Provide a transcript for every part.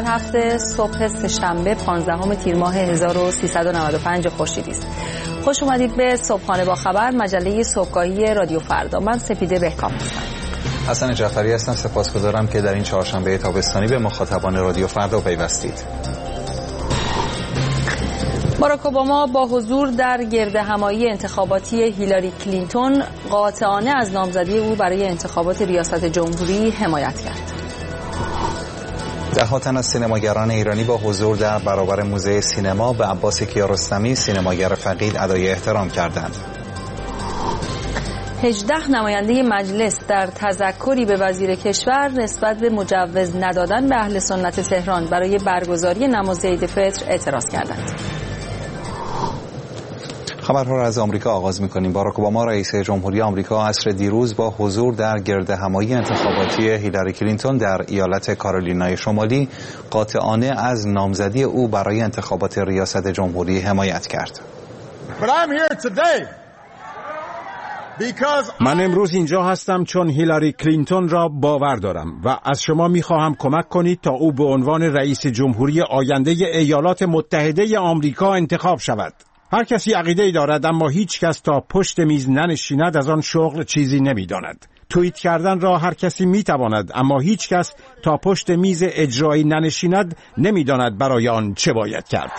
7 صبح سه‌شنبه 15 تیر ماه 1395 خورشیدی است. خوش اومدید به صبحانه با خبر، مجله صبحگاهی رادیو فردا. من سپیده بهکام هستم. حسن جعفری هستم. سپاسگزارم که در این چهارشنبه تابستانی به مخاطبان رادیو فردا پیوستید. باراک اوباما با حضور در گردهمایی انتخاباتی هیلاری کلینتون قاطعانه از نامزدی او برای انتخابات ریاست جمهوری حمایت کرد. ده‌ها تن از سینماگران ایرانی با حضور در برابر موزه سینما به عباس کیارستمی، سینماگر فقید، ادای احترام کردند. 18 نماینده مجلس در تذکری به وزیر کشور نسبت به مجوز ندادن به اهل سنت تهران برای برگزاری نماز عید فطر اعتراض کردند. خبرها را از آمریکا آغاز می‌کنیم. باراک اوباما رئیس جمهوری آمریکا عصر دیروز با حضور در گردهمایی انتخاباتی هیلاری کلینتون در ایالت کارولینای شمالی قاطعانه از نامزدی او برای انتخابات ریاست جمهوری حمایت کرد. من امروز اینجا هستم چون هیلاری کلینتون را باور دارم و از شما می‌خواهم کمک کنید تا او به عنوان رئیس جمهوری آینده ایالات متحده آمریکا انتخاب شود. هر کسی عقیده‌ای دارد اما هیچ کس تا پشت میز ننشیند از آن شغل چیزی نمی‌داند. توییت کردن را هر کسی می‌تواند اما هیچ کس تا پشت میز اجرایی ننشیند نمی‌داند برای آن چه باید کرد.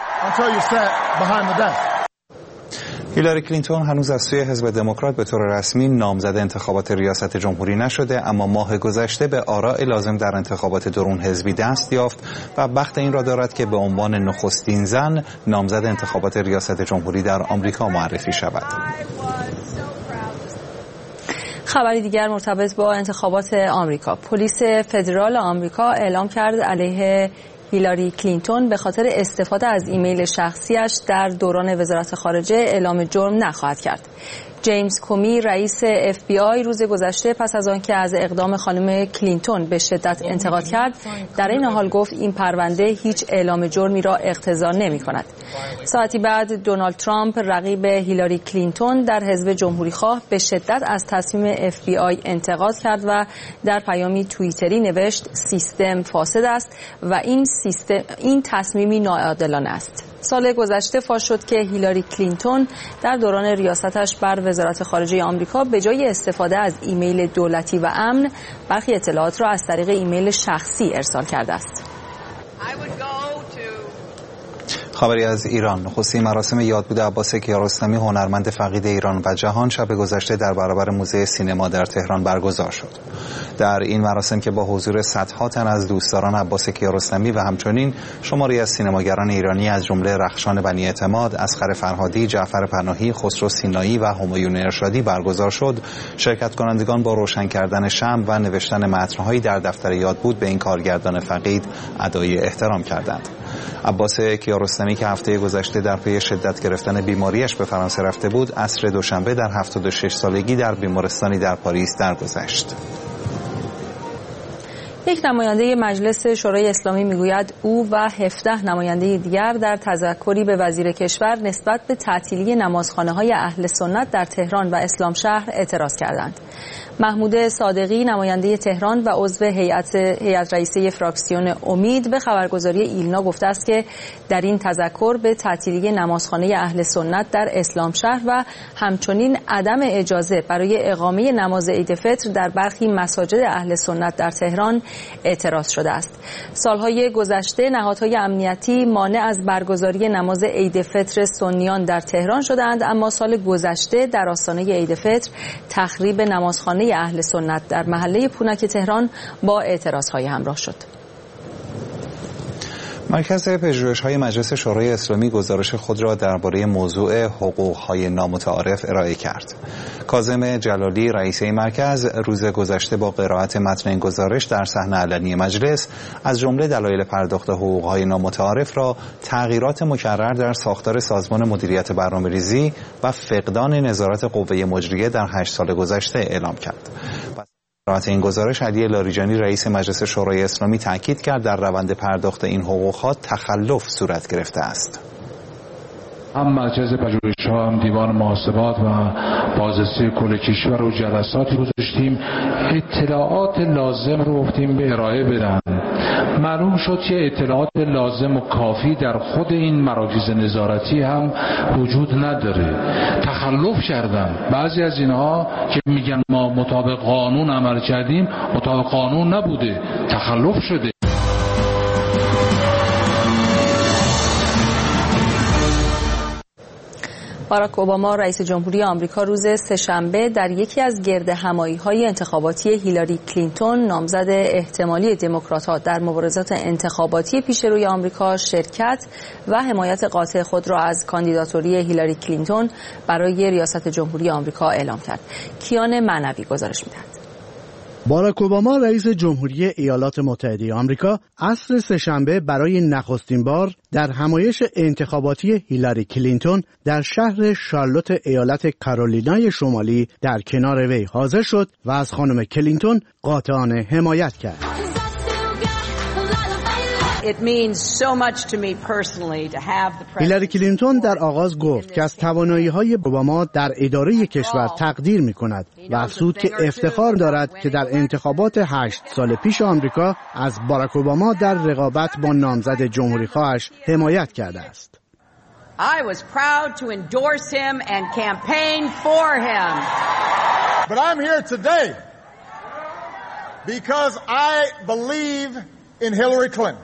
هیلاری کلینتون هنوز از سوی حزب دموکرات به طور رسمی نامزد انتخابات ریاست جمهوری نشده، اما ماه گذشته به آراء لازم در انتخابات درون حزبی دست یافت و بخت این را دارد که به عنوان نخستین زن نامزد انتخابات ریاست جمهوری در آمریکا معرفی شود. خبری دیگر مرتبط با انتخابات آمریکا. پلیس فدرال آمریکا اعلام کرد علیه هیلاری کلینتون به خاطر استفاده از ایمیل شخصیش در دوران وزارت خارجه اعلام جرم نخواهد کرد. جیمز کومی رئیس FBI روز گذشته پس از آنکه از اقدام خانم کلینتون به شدت انتقاد کرد، در این حال گفت این پرونده هیچ اعلام جرمی را اقتضا نمی‌کند. ساعتی بعد دونالد ترامپ رقیب هیلاری کلینتون در حزب جمهوری‌خواه به شدت از تصمیم FBI انتقاد کرد و در پیامی توییتری نوشت سیستم فاسد است و این تصمیمی ناعادلانه است. سال گذشته فاش شد که هیلاری کلینتون در دوران ریاستش بر وزارت خارجه آمریکا به جای استفاده از ایمیل دولتی و امن، برخی اطلاعات را از طریق ایمیل شخصی ارسال کرده است. خبری از ایران. نخستین مراسم یادبود عباس کیارستمی، هنرمند فقید ایران و جهان، شب گذشته در برابر موزه سینما در تهران برگزار شد. در این مراسم که با حضور صدها تن از دوستداران عباس کیارستمی و همچنین شماری از سینماگران ایرانی از جمله رخشان بنی اعتماد، اصغر فرهادی، جعفر پناهی، خسرو سینایی و همایون ارشادی برگزار شد، شرکت کنندگان با روشن کردن شمع و نوشتن متن‌هایی در دفتر یادبود به این کارگردان فقید ادای احترام کردند. عباس کیارستمی که هفته گذشته در پی شدت گرفتن بیماریش به فرانسه رفته بود، عصر دوشنبه در 76 سالگی در بیمارستانی در پاریس درگذشت. یک نماینده مجلس شورای اسلامی میگوید او و 17 نماینده دیگر در تذکری به وزیر کشور نسبت به تعطیلی نمازخانه‌های اهل سنت در تهران و اسلامشهر اعتراض کردند. محمود صادقی نماینده تهران و عضو هیئت رئیسه فراکسیون امید به خبرگزاری ایلنا گفته است که در این تذکر به تعطیلی نمازخانه اهل سنت در اسلامشهر و همچنین عدم اجازه برای اقامه نماز عید فطر در برخی مساجد اهل سنت در تهران اعتراض شده است. سالهای گذشته نهادهای امنیتی مانع از برگزاری نماز عید فطر سنیان در تهران شدند، اما سال گذشته در آستانه عید فطر تخریب نمازخانه اهل سنت در محله پونک تهران با اعتراضهای همراه شد. مرکز پژوهش‌های مجلس شورای اسلامی گزارش خود را درباره موضوع حقوق‌های نامتعارف ارائه کرد. کاظم جلالی رئیس این مرکز روز گذشته با قرائت متن این گزارش در صحن علنی مجلس از جمله دلایل پرداخت حقوق‌های نامتعارف را تغییرات مکرر در ساختار سازمان مدیریت برنامه‌ریزی و فقدان نظارت قوه مجریه در 8 سال گذشته اعلام کرد. قرائت این گزارش علی لاریجانی رئیس مجلس شورای اسلامی تاکید کرد در روند پرداخت این حقوق‌ها تخلف صورت گرفته است. هم مرکز پژوهش‌ها هم دیوان محاسبات و بازرسی کل کشور و جلساتی گذاشتیم، اطلاعات لازم رو گفتیم به ارائه بدن. معلوم شد که اطلاعات لازم و کافی در خود این مراکز نظارتی هم وجود نداره. تخلف کردن. بعضی از اینها که میگن ما مطابق قانون عمل کردیم، مطابق قانون نبوده، تخلف شده. باراک اوباما رئیس جمهوری آمریکا روز سه‌شنبه در یکی از گردهمایی‌های انتخاباتی هیلاری کلینتون نامزد احتمالی دموکرات‌ها در مبارزات انتخاباتی پیش روی آمریکا شرکت و حمایت قاطع خود را از کاندیداتوری هیلاری کلینتون برای ریاست جمهوری آمریکا اعلام کرد. کیان معنوی گزارش می‌دهد. باراک اوباما رئیس جمهوری ایالات متحده آمریکا عصر سه‌شنبه برای نخستین بار در همایش انتخاباتی هیلاری کلینتون در شهر شارلوت ایالت کارولینای شمالی در کنار وی حاضر شد و از خانم کلینتون قاطعانه حمایت کرد. هیلاری کلینتون در آغاز گفت که از توانایی‌های اوباما در اداره کشور تقدیر می‌کند و افزود که افتخار دارد که در انتخابات 8 سال پیش آمریکا از باراک اوباما در رقابت با نامزد جمهوری‌خواهش حمایت کرده است. I was proud to endorse him and campaign for him. But I'm here today because I believe in Hillary Clinton.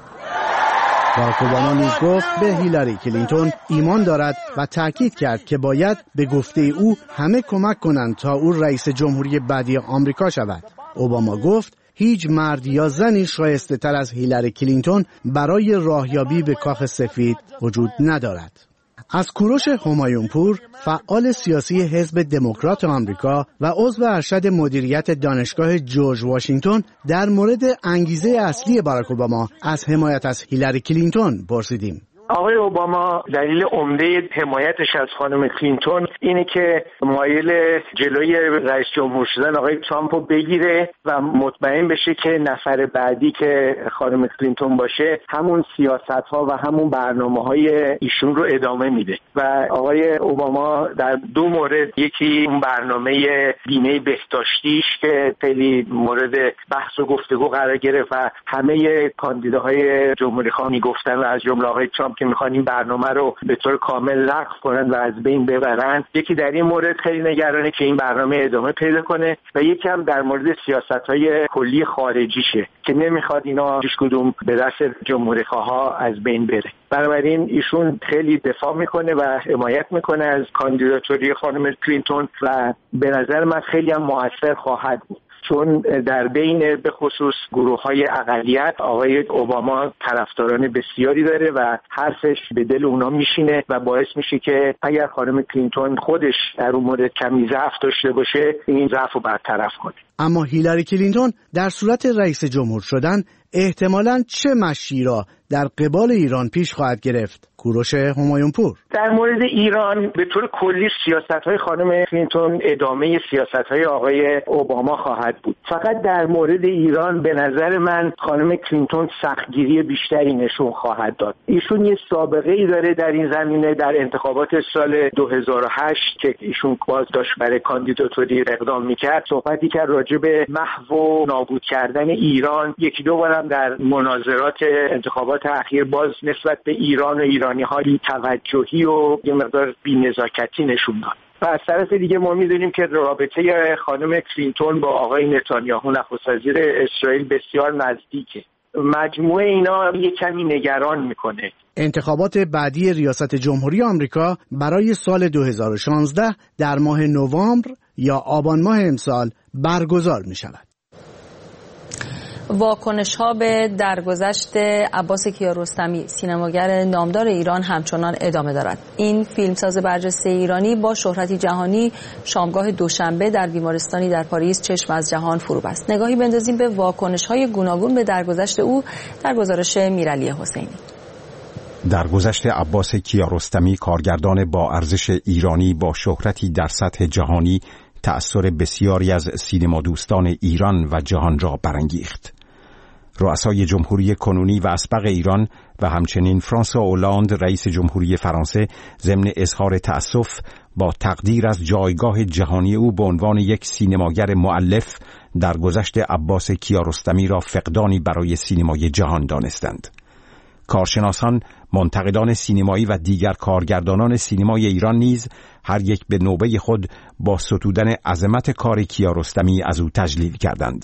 باراک اوباما نیز گفت به هیلاری کلینتون ایمان دارد و تأکید کرد که باید به گفته او همه کمک کنند تا او رئیس جمهوری بعدی آمریکا شود. اوباما گفت هیچ مرد یا زنی شایسته تر از هیلاری کلینتون برای راهیابی به کاخ سفید وجود ندارد. از کوروش همایونپور، فعال سیاسی حزب دموکرات آمریکا و عضو ارشد مدیریت دانشگاه جورج واشنگتن در مورد انگیزه اصلی باراک اوباما از حمایت از هیلاری کلینتون پرسیدیم. آقای اوباما دلیل عمده حمایتش از خانم کلینتون اینه که مایل جلوی رئیس جمهور شدن آقای ترامپ رو بگیره و مطمئن بشه که نفر بعدی که خانم کلینتون باشه همون سیاست‌ها و همون برنامه‌های ایشون رو ادامه میده. و آقای اوباما در دو مورد، یکی اون برنامه بیمه بهداشتیش که خیلی مورد بحث و گفتگو قرار گرفت و همه کاندیداهای جمهوری‌خواه میگفتن و از جمله آقای ترامپ که میخوان این برنامه رو به طور کامل لغو کنن و از بین ببرن. یکی در این مورد خیلی نگرانه که این برنامه ادامه پیدا کنه و یکی هم در مورد سیاست‌های کلی خارجیشه که نمیخواد اینا هیچ کدوم به دست جمهوری‌خواها از بین بره. بنابراین ایشون خیلی دفاع میکنه و حمایت میکنه از کاندیداتوری خانم کلینتون و به نظر من خیلی هم موثر خواهد بود، چون در بین به خصوص گروه‌های اقلیت آقای اوباما طرفداران بسیاری داره و حرفش به دل اونا میشینه و باعث میشه که اگر خانم کلینتون خودش در اون مورد کمی ضعف داشته باشه این ضعف رو برطرف کنه. اما هیلاری کلینتون در صورت رئیس جمهور شدن احتمالاً چه مشی را در قبال ایران پیش خواهد گرفت؟ کوروش همایونپور: در مورد ایران به طور کلی سیاست‌های خانم کلینتون ادامه سیاست‌های آقای اوباما خواهد بود. فقط در مورد ایران به نظر من خانم کلینتون سختگیری بیشتری نشون خواهد داد. ایشون یه سابقه‌ای داره در این زمینه. در انتخابات سال 2008 که ایشون باز داشت برای کاندیداتوری اقدام می‌کرد، صحبتی که راجع به محو و نابود کردن ایران، یکی دو بارم در مناظرات انتخابات اخیر باز نسبت به ایران و ایرانی‌ها بی‌توجهی و یه مقدار بی‌نزاکتی نشون داد. و از طرف دیگه ما می‌دونیم که رابطه خانم کلینتون با آقای نتانیاهو نخست وزیر اسرائیل بسیار نزدیکه. مجموعه اینا یه کمی نگران میکنه. انتخابات بعدی ریاست جمهوری آمریکا برای سال 2016 در ماه نوامبر یا آبان ماه امسال برگزار می‌شود. واکنش‌ها به درگذشت عباس کیارستمی، سینماگر نامدار ایران، همچنان ادامه دارد. این فیلمساز برجسته ایرانی با شهرتی جهانی شامگاه دوشنبه در بیمارستانی در پاریس چشم از جهان فرو بست. نگاهی بندازیم به واکنش‌های گوناگون به درگذشت او در گزارش میرعلی حسینی. درگذشت عباس کیارستمی، کارگردان با ارزش ایرانی با شهرتی در سطح جهانی، تأثیر بسیاری از سینما دوستان ایران و جهان را برانگیخت. رؤسای جمهوری کنونی و اسبق ایران و همچنین فرانسوا اولاند رئیس جمهوری فرانسه ضمن اظهار تأسف با تقدیر از جایگاه جهانی او به عنوان یک سینماگر مؤلف درگذشت عباس کیارستمی را فقدانی برای سینمای جهان دانستند. کارشناسان، منتقدان سینمایی و دیگر کارگردانان سینمای ایران نیز هر یک به نوبه خود با ستودن عظمت کار کیارستمی از او تجلیل کردند.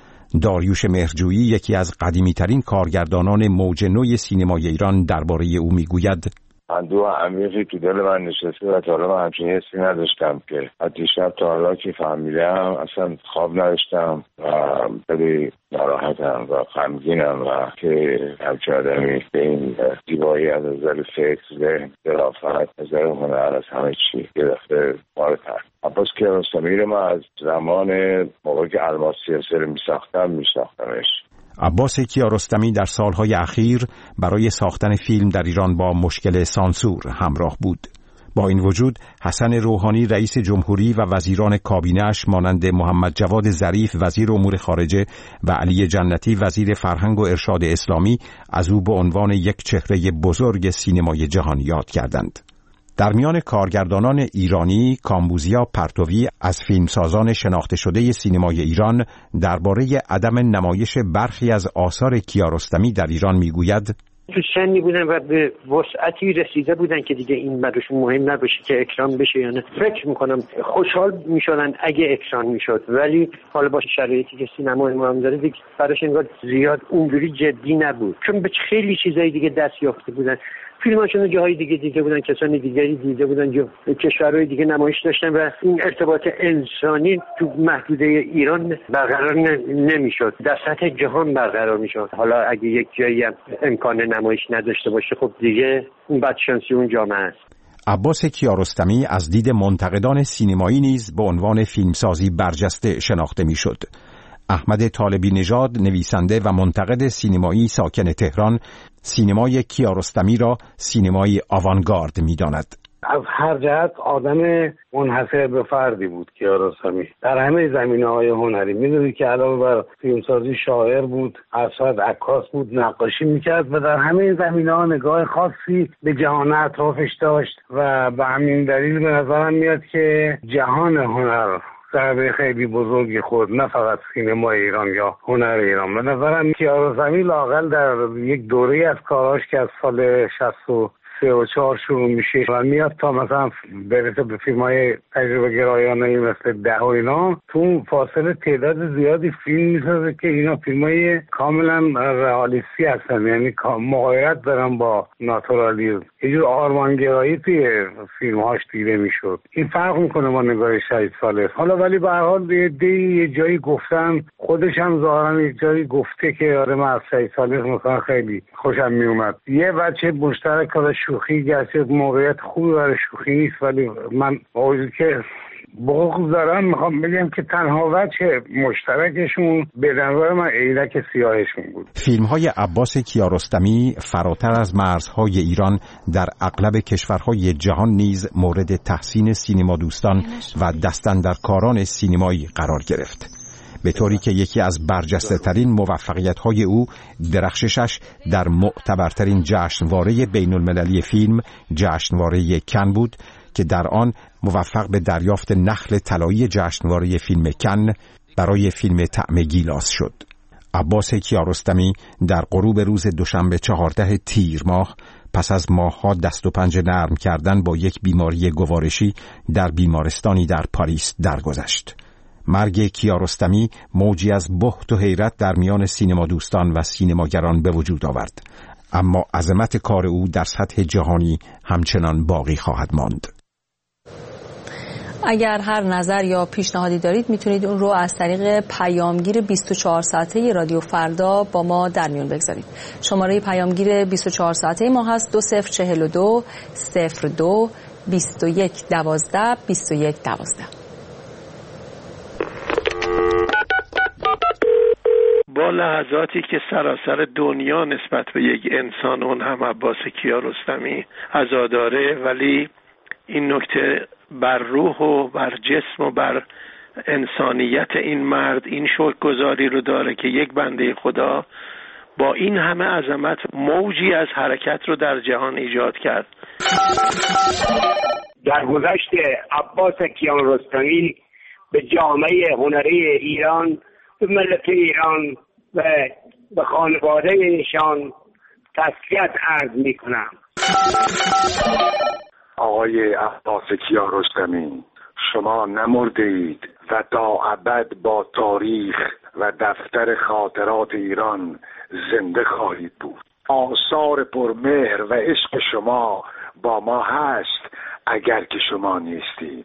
داریوش مهرجویی، یکی از قدیمی‌ترین کارگردانان موج نوی سینمای ایران، درباره او میگوید: اندوه عمیقی تو دل من نشسته و تا حالا من همچین حسی نداشتم که از دیشب تا حالا که فهمیدم اصلا خواب نداشتم و خیلی ناراحتم و غمگینم و که همچین آدمی به این زیبایی از نظر فکر، ذهن، ظرافت، نظر هنر، از همه چی گرفته مارتر. عباس کیارستمی رو من از زمان موقعی که الماس سیاسی رو میساختمش. عباس کیارستمی در سالهای اخیر برای ساختن فیلم در ایران با مشکل سانسور همراه بود. با این وجود حسن روحانی رئیس جمهوری و وزیران کابینه‌اش مانند محمد جواد ظریف وزیر امور خارجه و علی جنتی وزیر فرهنگ و ارشاد اسلامی از او به عنوان یک چهره بزرگ سینمای جهان یاد کردند. در میان کارگردانان ایرانی، کامبوزیا پرتوی از فیلمسازان شناخته شده سینمای ایران درباره عدم نمایش برخی از آثار کیارستمی در ایران میگوید: تو سنی بودن و به وسعتی رسیده بودن که دیگه این براشون مهم نباشه که اکران بشه یا نه. فکر میکنم خوشحال میشدن اگه اکران میشد، ولی حالا با شرایطی که سینما امام داره دیگه براش انگار زیاد اونجوری جدی نبود، چون به خیلی چیزای دیگه دست یافته بودن. فیلماشون جاهای دیگه دیده بودن، کسانی دیگری دیده بودن، کشورهای دیگه نمایش داشتن و این ارتباط انسانی تو محدوده ایران برقرار نمیشد، در سطح جهان برقرار میشد. حالا اگه یک جایی هم امکان نمایش نداشته باشه، خب دیگه اون بدشانسی اون جامعه است. عباس کیارستمی از دید منتقدان سینمایی نیز به عنوان فیلمسازی برجسته شناخته میشد. احمد طالبی نژاد، نویسنده و منتقد سینمایی ساکن تهران، سینمای کیارستمی را سینمای آوانگارد می‌داند. از هر جهت آدم منحصر به فردی بود کیارستمی در همه زمینه‌های هنری. می‌دونید که علاوه بر فیلمسازی شاعر بود، اسد عکاس بود، نقاشی می‌کرد و در همه زمینه‌ها نگاه خاصی به جهان اطرافش داشت و به همین دلیل به نظرم میاد که جهان هنر ضربه خیلی بزرگی خورد، نه فقط سینما ایران یا هنر ایران. به نظرم کیارستمی لااقل در یک دوره از کاراش که از سال 63 و 4 شروع میشه و میاد تا مثلا برسه به فیلم‌های تجربه گرایانه مثل 10 و اینا، تو فاصله تعداد زیادی فیلم میسازه که اینا فیلم‌های کاملا رئالیستی هستن، یعنی مغایرت دارن با ناتورالیسم، یه جور آرمانگرایی توی فیلم‌هاش دیده میشد. این فرق میکنه با نگاه شهید صالح. حالا ولی به هر حال یه جایی گفتن، خودش هم ظاهرا یه جایی گفته که آره من از شهید صالح مثلا خیلی خوشم میومد. یه بچه مشترک که شوخی گرچه موقعیت خوبی برای شوخی نیست، ولی من باوجود که بغض دارم میخوام بگم که تنها وجه مشترکشون به نظر من عینک سیاهشون بود. فیلم‌های عباس کیارستمی فراتر از مرزهای ایران در اغلب کشورهای جهان نیز مورد تحسین سینما دوستان و دستاندرکاران سینمایی قرار گرفت، به طوری که یکی از برجسته ترین موفقیت‌های او درخششش در معتبرترین جشنواره بین المللی فیلم، جشنواره کن بود که در آن موفق به دریافت نخل طلایی جشنواره فیلم کن برای فیلم طعم گیلاس شد. عباس کیارستمی در غروب روز دوشنبه 14 تیر ماه پس از ماه‌ها دست و پنجه نرم کردن با یک بیماری گوارشی در بیمارستانی در پاریس درگذشت. مرگ کیارستمی موجی از بهت و حیرت در میان سینما دوستان و سینماگران به وجود آورد، اما عظمت کار او در سطح جهانی همچنان باقی خواهد ماند. اگر هر نظر یا پیشنهادی دارید میتونید اون رو از طریق پیامگیر 24 ساعته رادیو فردا با ما در میون بگذارید. شماره پیامگیر 24 ساعته ما هست 2042 02 21 12 21 12. با لحظاتی که سراسر دنیا نسبت به یک انسان، اون هم عباس کیارستمی، عزاداره، ولی این نکته بر روح و بر جسم و بر انسانیت این مرد این شکرگزاری رو داره که یک بنده خدا با این همه عظمت موجی از حرکت رو در جهان ایجاد کرد. درگذشت عباس کیارستمی به جامعه هنری ایران، به ملت ایران و به خانواده ایشان تسلیت عرض می کنم. آقای عباس کیارستمی، شما نمرده اید و تا ابد با تاریخ و دفتر خاطرات ایران زنده خواهید بود. آثار پرمهر و عشق شما با ما هست اگر که شما نیستید.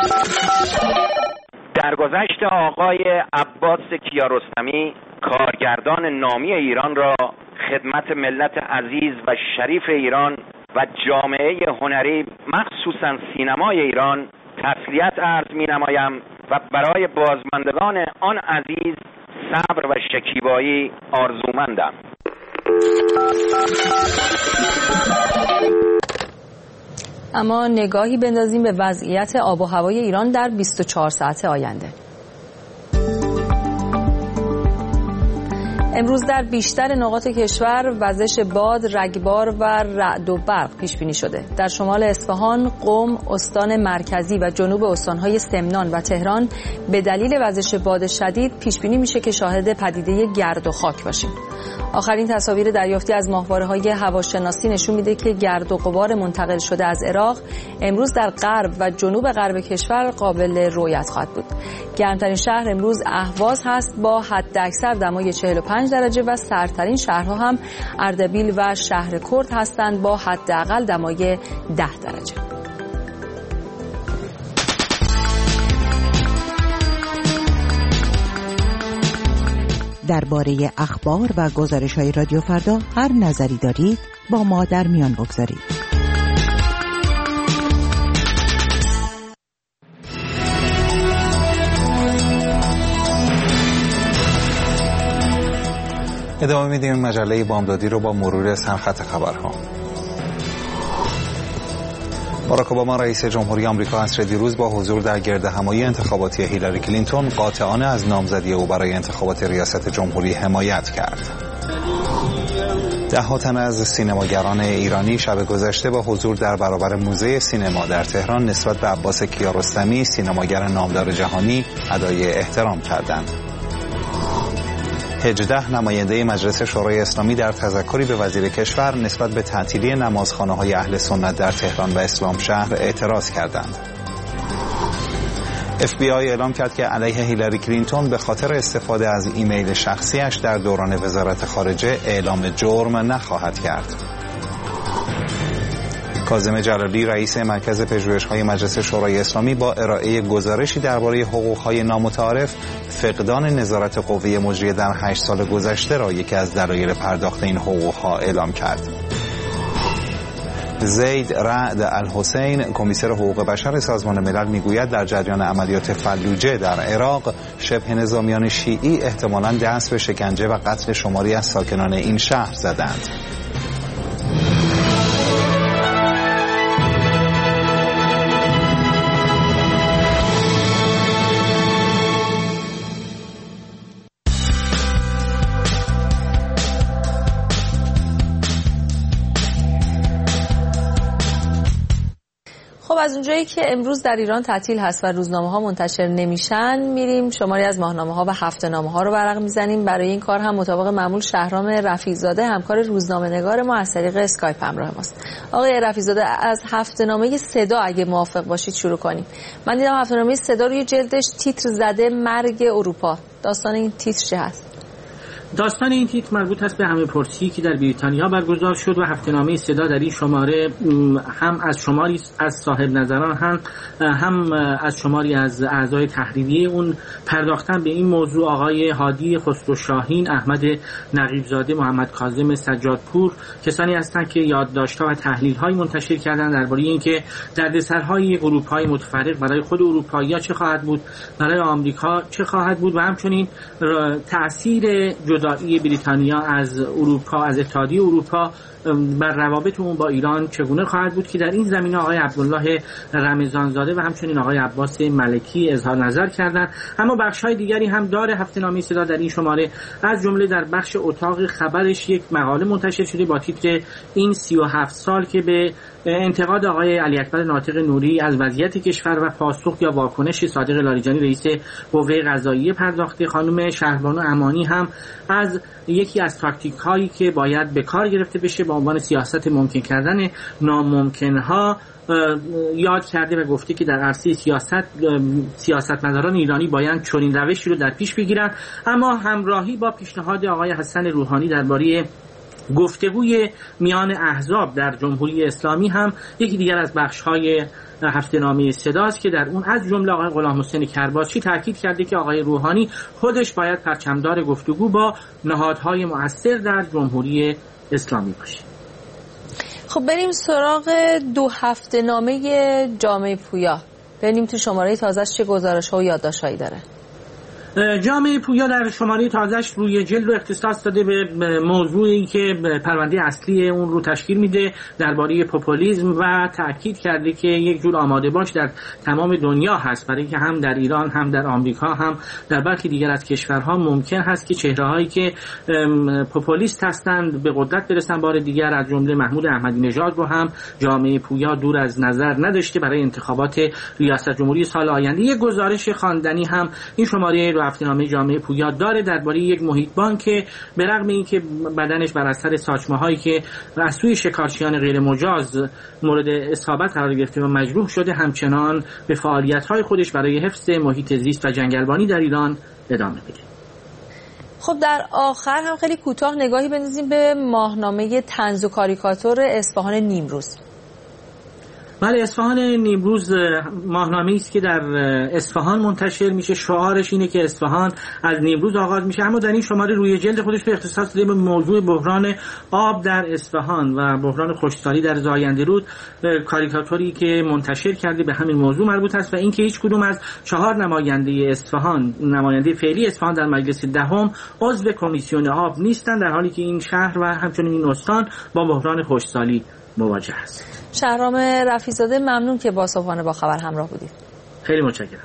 درگذشت آقای عباس کیارستمی، کارگردان نامی ایران را خدمت ملت عزیز و شریف ایران و جامعه هنری مخصوصاً سینمای ایران تسلیت عرض می نمایم و برای بازماندگان آن عزیز صبر و شکیبایی آرزومندم. اما نگاهی بندازیم به وضعیت آب و هوای ایران در 24 ساعت آینده. امروز در بیشتر نقاط کشور وزش باد، رگبار و رعد و برق پیش بینی شده. در شمال اصفهان، قم، استان مرکزی و جنوب استان‌های سمنان و تهران به دلیل وزش باد شدید پیش بینی میشه که شاهد پدیده گرد و خاک باشیم. آخرین تصاویر دریافتی از ماهواره‌های هواشناسی نشون میده که گرد و غبار منتقل شده از عراق امروز در غرب و جنوب غرب کشور قابل رؤیت خواهد بود. گرمترین شهر امروز اهواز هست با حداکثر دمای 45 درجه و سردترین شهرها هم اردبیل و شهر کرد هستند با حداقل دمای 10 درجه. درباره اخبار و گزارش‌های رادیو فردا هر نظری دارید با ما در میان بگذارید. ادامه میدیم مجله بامدادی رو با مرور سرخط خبرها. باراک اوباما رئیس جمهوری آمریکا عصر دیروز با حضور در گردهمایی انتخاباتی هیلاری کلینتون قاطعانه از نامزدی او برای انتخابات ریاست جمهوری حمایت کرد. ده‌ها تن از سینماگران ایرانی شب گذشته با حضور در برابر موزه سینما در تهران نسبت به عباس کیارستمی، سینماگر نامدار جهانی، ادای احترام کردند. 18 نماینده مجلس شورای اسلامی در تذکری به وزیر کشور نسبت به تعطیلی نمازخانه‌های اهل سنت در تهران و اسلام شهر اعتراض کردند. FBI اعلام کرد که علیه هیلاری کلینتون به خاطر استفاده از ایمیل شخصیش در دوران وزارت خارجه اعلام جرم نخواهد کرد. کاظم جلالی رئیس مرکز پژوهش‌های مجلس شورای اسلامی با ارائه گزارشی درباره حقوق‌های نامتعارف فقدان نظارت قوه مجریه در 8 سال گذشته را یکی از دلایل پرداخت این حقوق‌ها اعلام کرد. زید رعد الحسین کمیسر حقوق بشر سازمان ملل میگوید در جریان عملیات فلوجه در عراق شبه نظامیان شیعی احتمالاً دست به شکنجه و قتل شماری از ساکنان این شهر زدند. از اونجایی که امروز در ایران تعطیل هست و روزنامه‌ها منتشر نمیشن، میریم شماری از ماهنامه‌ها و هفته‌نامه‌ها رو ورق میزنیم. برای این کار هم مطابق معمول شهرام رفیع‌زاده همکار روزنامه‌نگار ما از طریق اسکایپ همراه ماست. آقای رفیع‌زاده، از هفته‌نامه صدا اگه موافق باشید شروع کنیم. من دیدم هفته‌نامه صدا روی جلدش تیتر زده مرگ اروپا. داستان این تیتر چه هست؟ داستان این تیتر مربوط است به همه پرسی که در بریتانیا برگزار شد و هفته‌نامه صدا در این شماره هم از شماری از صاحب نظران هم از شماری از اعضای تحریریه اون پرداختن به این موضوع. آقای هادی خسروشاهین، احمد نقیبزاده، محمد کاظم سجادپور کسانی هستند که یادداشت‌ها و تحلیل‌های منتشر کردن درباره اینکه دردسرهای اروپای متفرق برای خود اروپایی‌ها چه خواهد بود، برای آمریکا چه خواهد بود و همچنین تأثیر جدایی بریتانیا از اروپا، از اتحادیه اروپا بر روابط اون با ایران چگونه خواهد بود که در این زمینه آقای عبدالله رمضانزاده و همچنین آقای عباس ملکی اظهار نظر کردند. اما بخش‌های دیگری هم داره هفته‌نامه صدا در این شماره، از جمله در بخش اتاق خبرش یک مقاله منتشر شده با تیتر این 37 سال که به انتقاد آقای علی اکبر ناطق نوری از وضعیت کشور و پاسخ یا واکنش صادق لاریجانی رئیس قوه قضاییه پرداخته. خانم شهربانو امانی هم از یکی از تاکتیک هایی که باید به کار گرفته بشه با عنوان سیاست ممکن کردن ناممکنها یاد کرده و گفته که در عرصه سیاستمداران ایرانی باید چنین روشی رو در پیش بگیرن، اما همراهی با پیشنهاد آقای حسن روحانی درباره گفتگوی میان احزاب در جمهوری اسلامی هم یکی دیگر از بخش‌های هفته‌نامه صداست که در اون از جمله آقای غلام حسین کرباسچی تاکید کرده که آقای روحانی خودش باید پرچمدار گفتگو با نهادهای مؤثر در جمهوری اسلامی باشه. خب بریم سراغ 2 هفته‌نامه جامعه پویا، ببینیم تو شماره تازه‌اش چه گزارش‌ها و یادداشت‌هایی داره. جامعه پویا در شماره تازه‌اش روی جلد رو اختصاص داده به موضوعی که پرونده اصلی اون رو تشکیل میده درباره پوپولیسم و تأکید کرده که یک جور آماده باش در تمام دنیا هست برای اینکه هم در ایران هم در آمریکا هم در برخی دیگر از کشورها ممکن هست که چهره‌هایی که پوپولیست هستند به قدرت برسن. بار دیگر از جمله محمود احمدی نژاد رو هم جامعه پویا دور از نظر نداشته برای انتخابات ریاست جمهوری سال آینده. یک گزارش خواندنی هم این شماره هفته‌نامه جامعه پویا داره درباره یک محیط بانک که به رغم اینکه بدنش بر اثر ساچمه‌هایی که از سوی شکارچیان غیر مجاز مورد اصابت قرار گرفته و مجروح شده، همچنان به فعالیت‌های خودش برای حفظ محیط زیست و جنگلبانی در ایران ادامه میده. خب در آخر هم خیلی کوتاه نگاهی بندازیم به ماهنامه طنز و کاریکاتور اصفهان نیمروز. بله، اصفهان نیمروز ماهنامه‌ای است که در اصفهان منتشر میشه. شعارش اینه که اصفهان از نیمروز آغاز میشه، اما در این شماره روی جلد خودش رو اختصاص داده به موضوع بحران آب در اصفهان و بحران خشکسالی در زاینده رود. کاریکاتوری که منتشر کرده به همین موضوع مربوط است و اینکه هیچ کدوم از 4 نماینده اصفهان، نماینده فعلی اصفهان در مجلس دهم عضو کمیسیون آب نیستند، در حالی که این شهر و همچنین این استان با بحران خشکسالی مواجه است. شهرام رفیع‌زاده، ممنون که با صبحانه با خبر همراه بودید. خیلی متشکرم.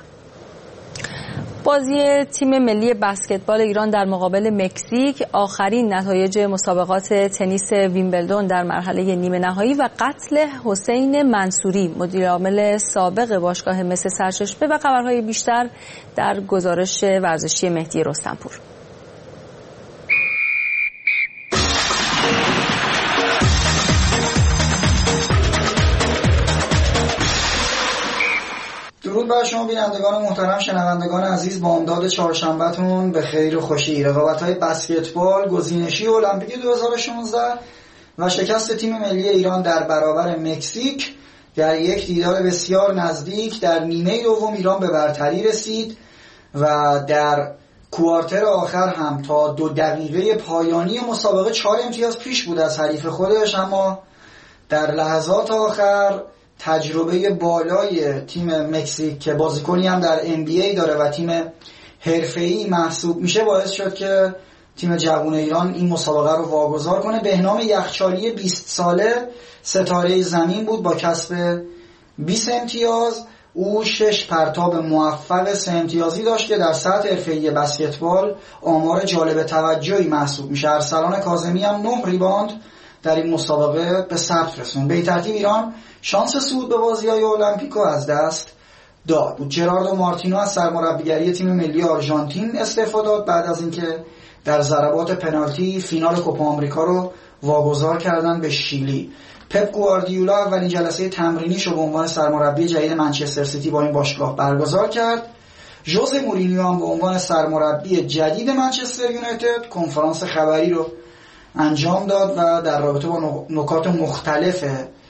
بازی تیم ملی بسکتبال ایران در مقابل مکزیک، آخرین نتایج مسابقات تنیس ویمبلدون در مرحله نیمه نهایی و قتل حسین منصوری مدیر عامل سابق باشگاه مس سرچشمه و خبرهای بیشتر در گزارش ورزشی مهدی رستمپور. درود بر شما بینندگان محترم، شنوندگان عزیز. با امداد چهارشنبه‌تون به خیر و خوشی. رقابت‌های بسکتبال گزینشی المپیک 2016 و شکست تیم ملی ایران در برابر مکزیک در یک دیدار بسیار نزدیک در نیمه دوم ایران به برتری رسید و در کوارتر آخر هم تا 2 دقیقه پایانی مسابقه 4 امتیاز پیش بود از حریف خودش، اما در لحظات آخر تجربه بالای تیم مکزیک که بازیکنی هم در NBA داره و تیم حرفه‌ای محسوب میشه باعث شد که تیم جوان ایران این مسابقه رو واگذار کنه. بهنام یخچالی 20 ساله ستاره زمین بود با کسب 20 امتیاز. او 6 پرتاب موفق 3 امتیازی داشت که در سطح حرفه‌ای بسکتبال آمار جالب توجهی محسوب میشه. ارسلان کاظمی هم 9 ریباند در این مسابقه به ثبت رسوند. به این ترتیب ایران شانس صعود به بازی‌های المپیکو از دست داد بود. جراردو مارتینو از سرمربیگری تیم ملی آرژانتین استعفا داد بعد از اینکه در ضربات پنالتی فینال کوپا آمریکا رو واگذار کردن به شیلی. پپ گواردیولا اولین جلسه تمرینیش رو به عنوان سرمربی جدید منچستر سیتی با این باشگاه برگزار کرد. ژوزه مورینیو هم به عنوان سرمربی جدید منچستر یونایتد کنفرانس خبری رو انجام داد و در رابطه با نکات مختلف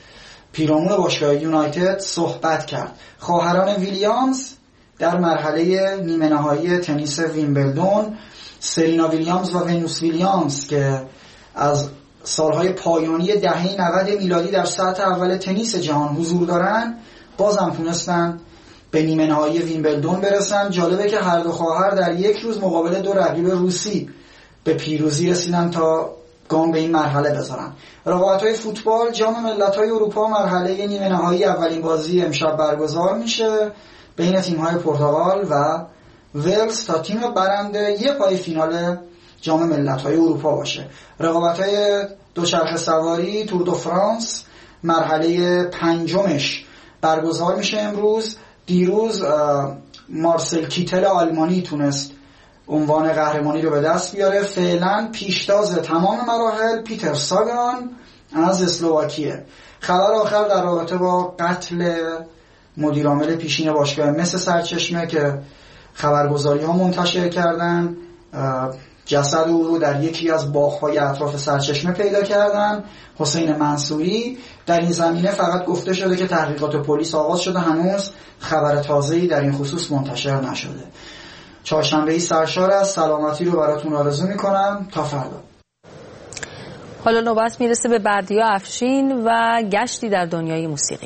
پیرامون باشگاه یونایتد صحبت کرد. خواهران ویلیامز در مرحله نیمه نهایی تنیس ویمبلدون، سرینا ویلیامز و ونوس ویلیامز که از سالهای پایانی دهه 90 میلادی در سطح اول تنیس جهان حضور دارن، بازم تونستن به نیمه نهایی ویمبلدون برسن. جالبه که هر دو خواهر در یک روز مقابل 2 رقیب روسی به پیروزی رسیدن تا گام به این مرحله بذارن. رقابت‌های فوتبال جام ملت‌های اروپا مرحله نیمه نهایی اولین بازی امشب برگزار میشه بین تیم‌های پرتغال و ولز تا تیم برنده یه پای فینال جام ملت‌های اروپا باشه. رقابت‌های دوچرخه سواری تور دو فرانس مرحله 5 برگزار میشه امروز. دیروز مارسل کیتل آلمانی تونست عنوان قهرمانی رو به دست بیاره. فعلا پیشتاز تمام مراحل پیتر ساگان از اسلواکیه. خبر آخر در رابطه با قتل مدیرعامل پیشین باشگاه مس سرچشمه که خبرگزاری ها منتشر کردن، جسد او رو در یکی از باغ‌های اطراف سرچشمه پیدا کردن. حسین منصوری. در این زمینه فقط گفته شده که تحقیقات پلیس آغاز شده، هنوز خبر تازه‌ای در این خصوص منتشر نشده. چهارشنبه‌ای سرشار از سلامتی رو براتون آرزو می‌کنم تا فردا. حالا نوبت میرسه به بردیا افشین و گشتی در دنیای موسیقی.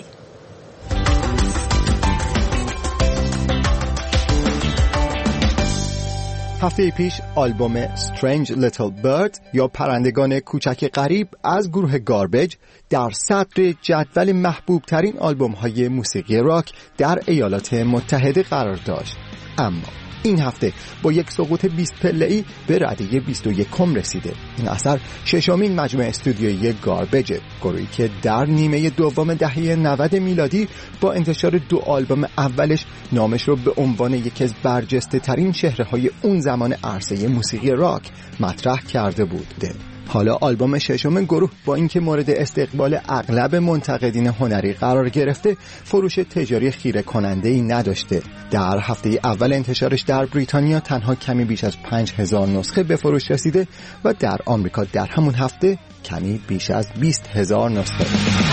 هفته پیش آلبوم Strange Little Bird یا پرندگان کوچک غریب از گروه گاربیج در صدر جدول محبوب ترین آلبوم های موسیقی راک در ایالات متحده قرار داشت. اما این هفته با یک سقوط 20 پله‌ای به رده 21 رسیده. این اثر ششمین مجموعه استودیویی گاربیج، گروهی که در نیمه دوم دهه 90 میلادی با انتشار 2 آلبوم اولش نامش رو به عنوان یکی از برجسته ترین چهره‌های اون زمان عرصه موسیقی راک مطرح کرده بود. حالا آلبوم ششم گروه با اینکه مورد استقبال اغلب منتقدین هنری قرار گرفته، فروش تجاری خیره کننده‌ای نداشته. در هفته اول انتشارش در بریتانیا تنها کمی بیش از 5000 نسخه به فروش رسیده و در آمریکا در همون هفته کمی بیش از 20000 نسخه.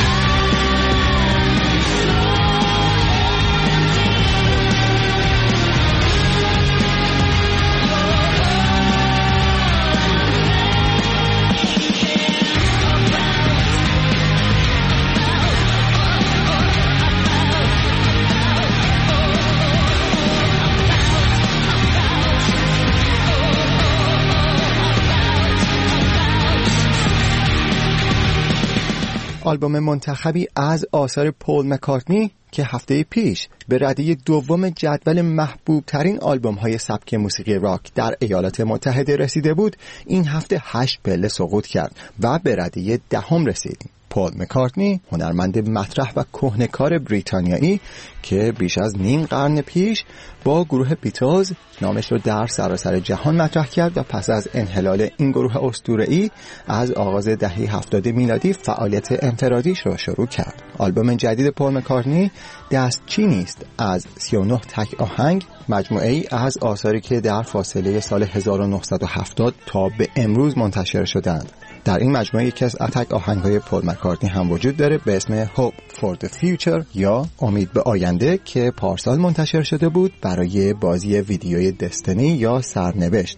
آلبوم منتخبی از آثار پول مکارتنی که هفته پیش به رده دوم جدول محبوب ترین آلبوم های سبک موسیقی راک در ایالات متحده رسیده بود، این هفته 8 پله سقوط کرد و به رده 10 رسید. پول مکارتنی، هنرمند مطرح و کهنه‌کار بریتانیایی که بیش از نیم قرن پیش با گروه بیتلز نامش رو در سراسر جهان مطرح کرد و پس از انحلال این گروه اسطوره‌ای از آغاز دهه 70 میلادی فعالیت انفرادیش رو شروع کرد. آلبوم جدید پول مکارتنی دستچینی است از 39 تک آهنگ، مجموعه‌ای از آثاری که در فاصله سال 1970 تا به امروز منتشر شدند. در این مجموعه یکی از تک آهنگ‌های پول مکارتنی هم وجود داره به اسم Hope for the Future یا امید به آینده که پارسال منتشر شده بود برای بازی ویدیوی دستینی یا سرنوشت.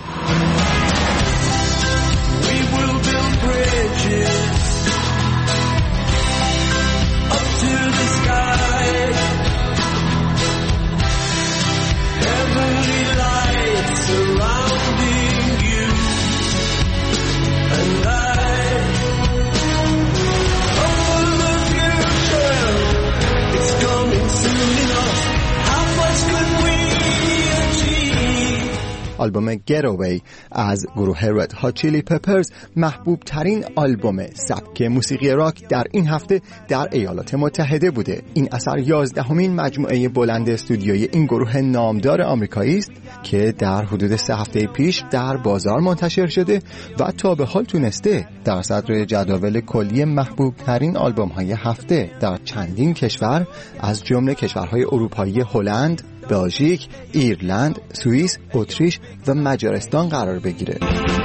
آلبوم Getaway از گروه Red Hot Chili Peppers محبوب ترین آلبوم سبک موسیقی راک در این هفته در ایالات متحده بوده. این اثر 11مین مجموعه بلند استودیویی این گروه نامدار آمریکایی است که در حدود 3 هفته پیش در بازار منتشر شده و تا به حال تونسته در صدر جدول کلی محبوب ترین آلبوم های هفته در چندین کشور از جمله کشورهای اروپایی هلند، بلژیک، ایرلند، سوئیس، اتریش و مجارستان قرار بگیره.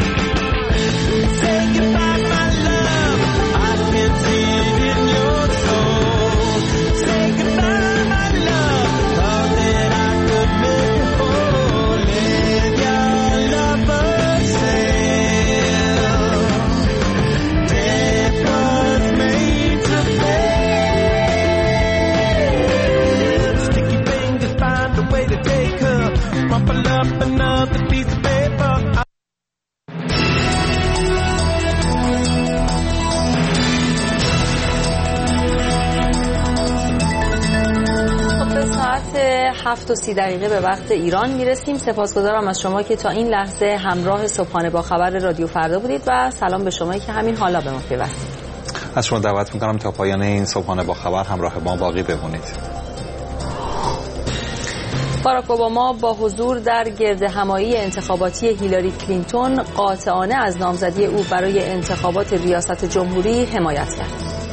ساعت 7:30 به وقت ایران میرسیم. سپاسگزارم از شما که تا این لحظه همراه صبحانه با خبر رادیو فردا بودید و سلام به شما که همین حالا به ما پیوستید. از شما دعوت میکنم تا پایان این صبحانه با خبر همراه ما باقی بمونید. باراک اوباما با حضور در گردهمایی انتخاباتی هیلاری کلینتون قاطعانه از نامزدی او برای انتخابات ریاست جمهوری حمایت کرد.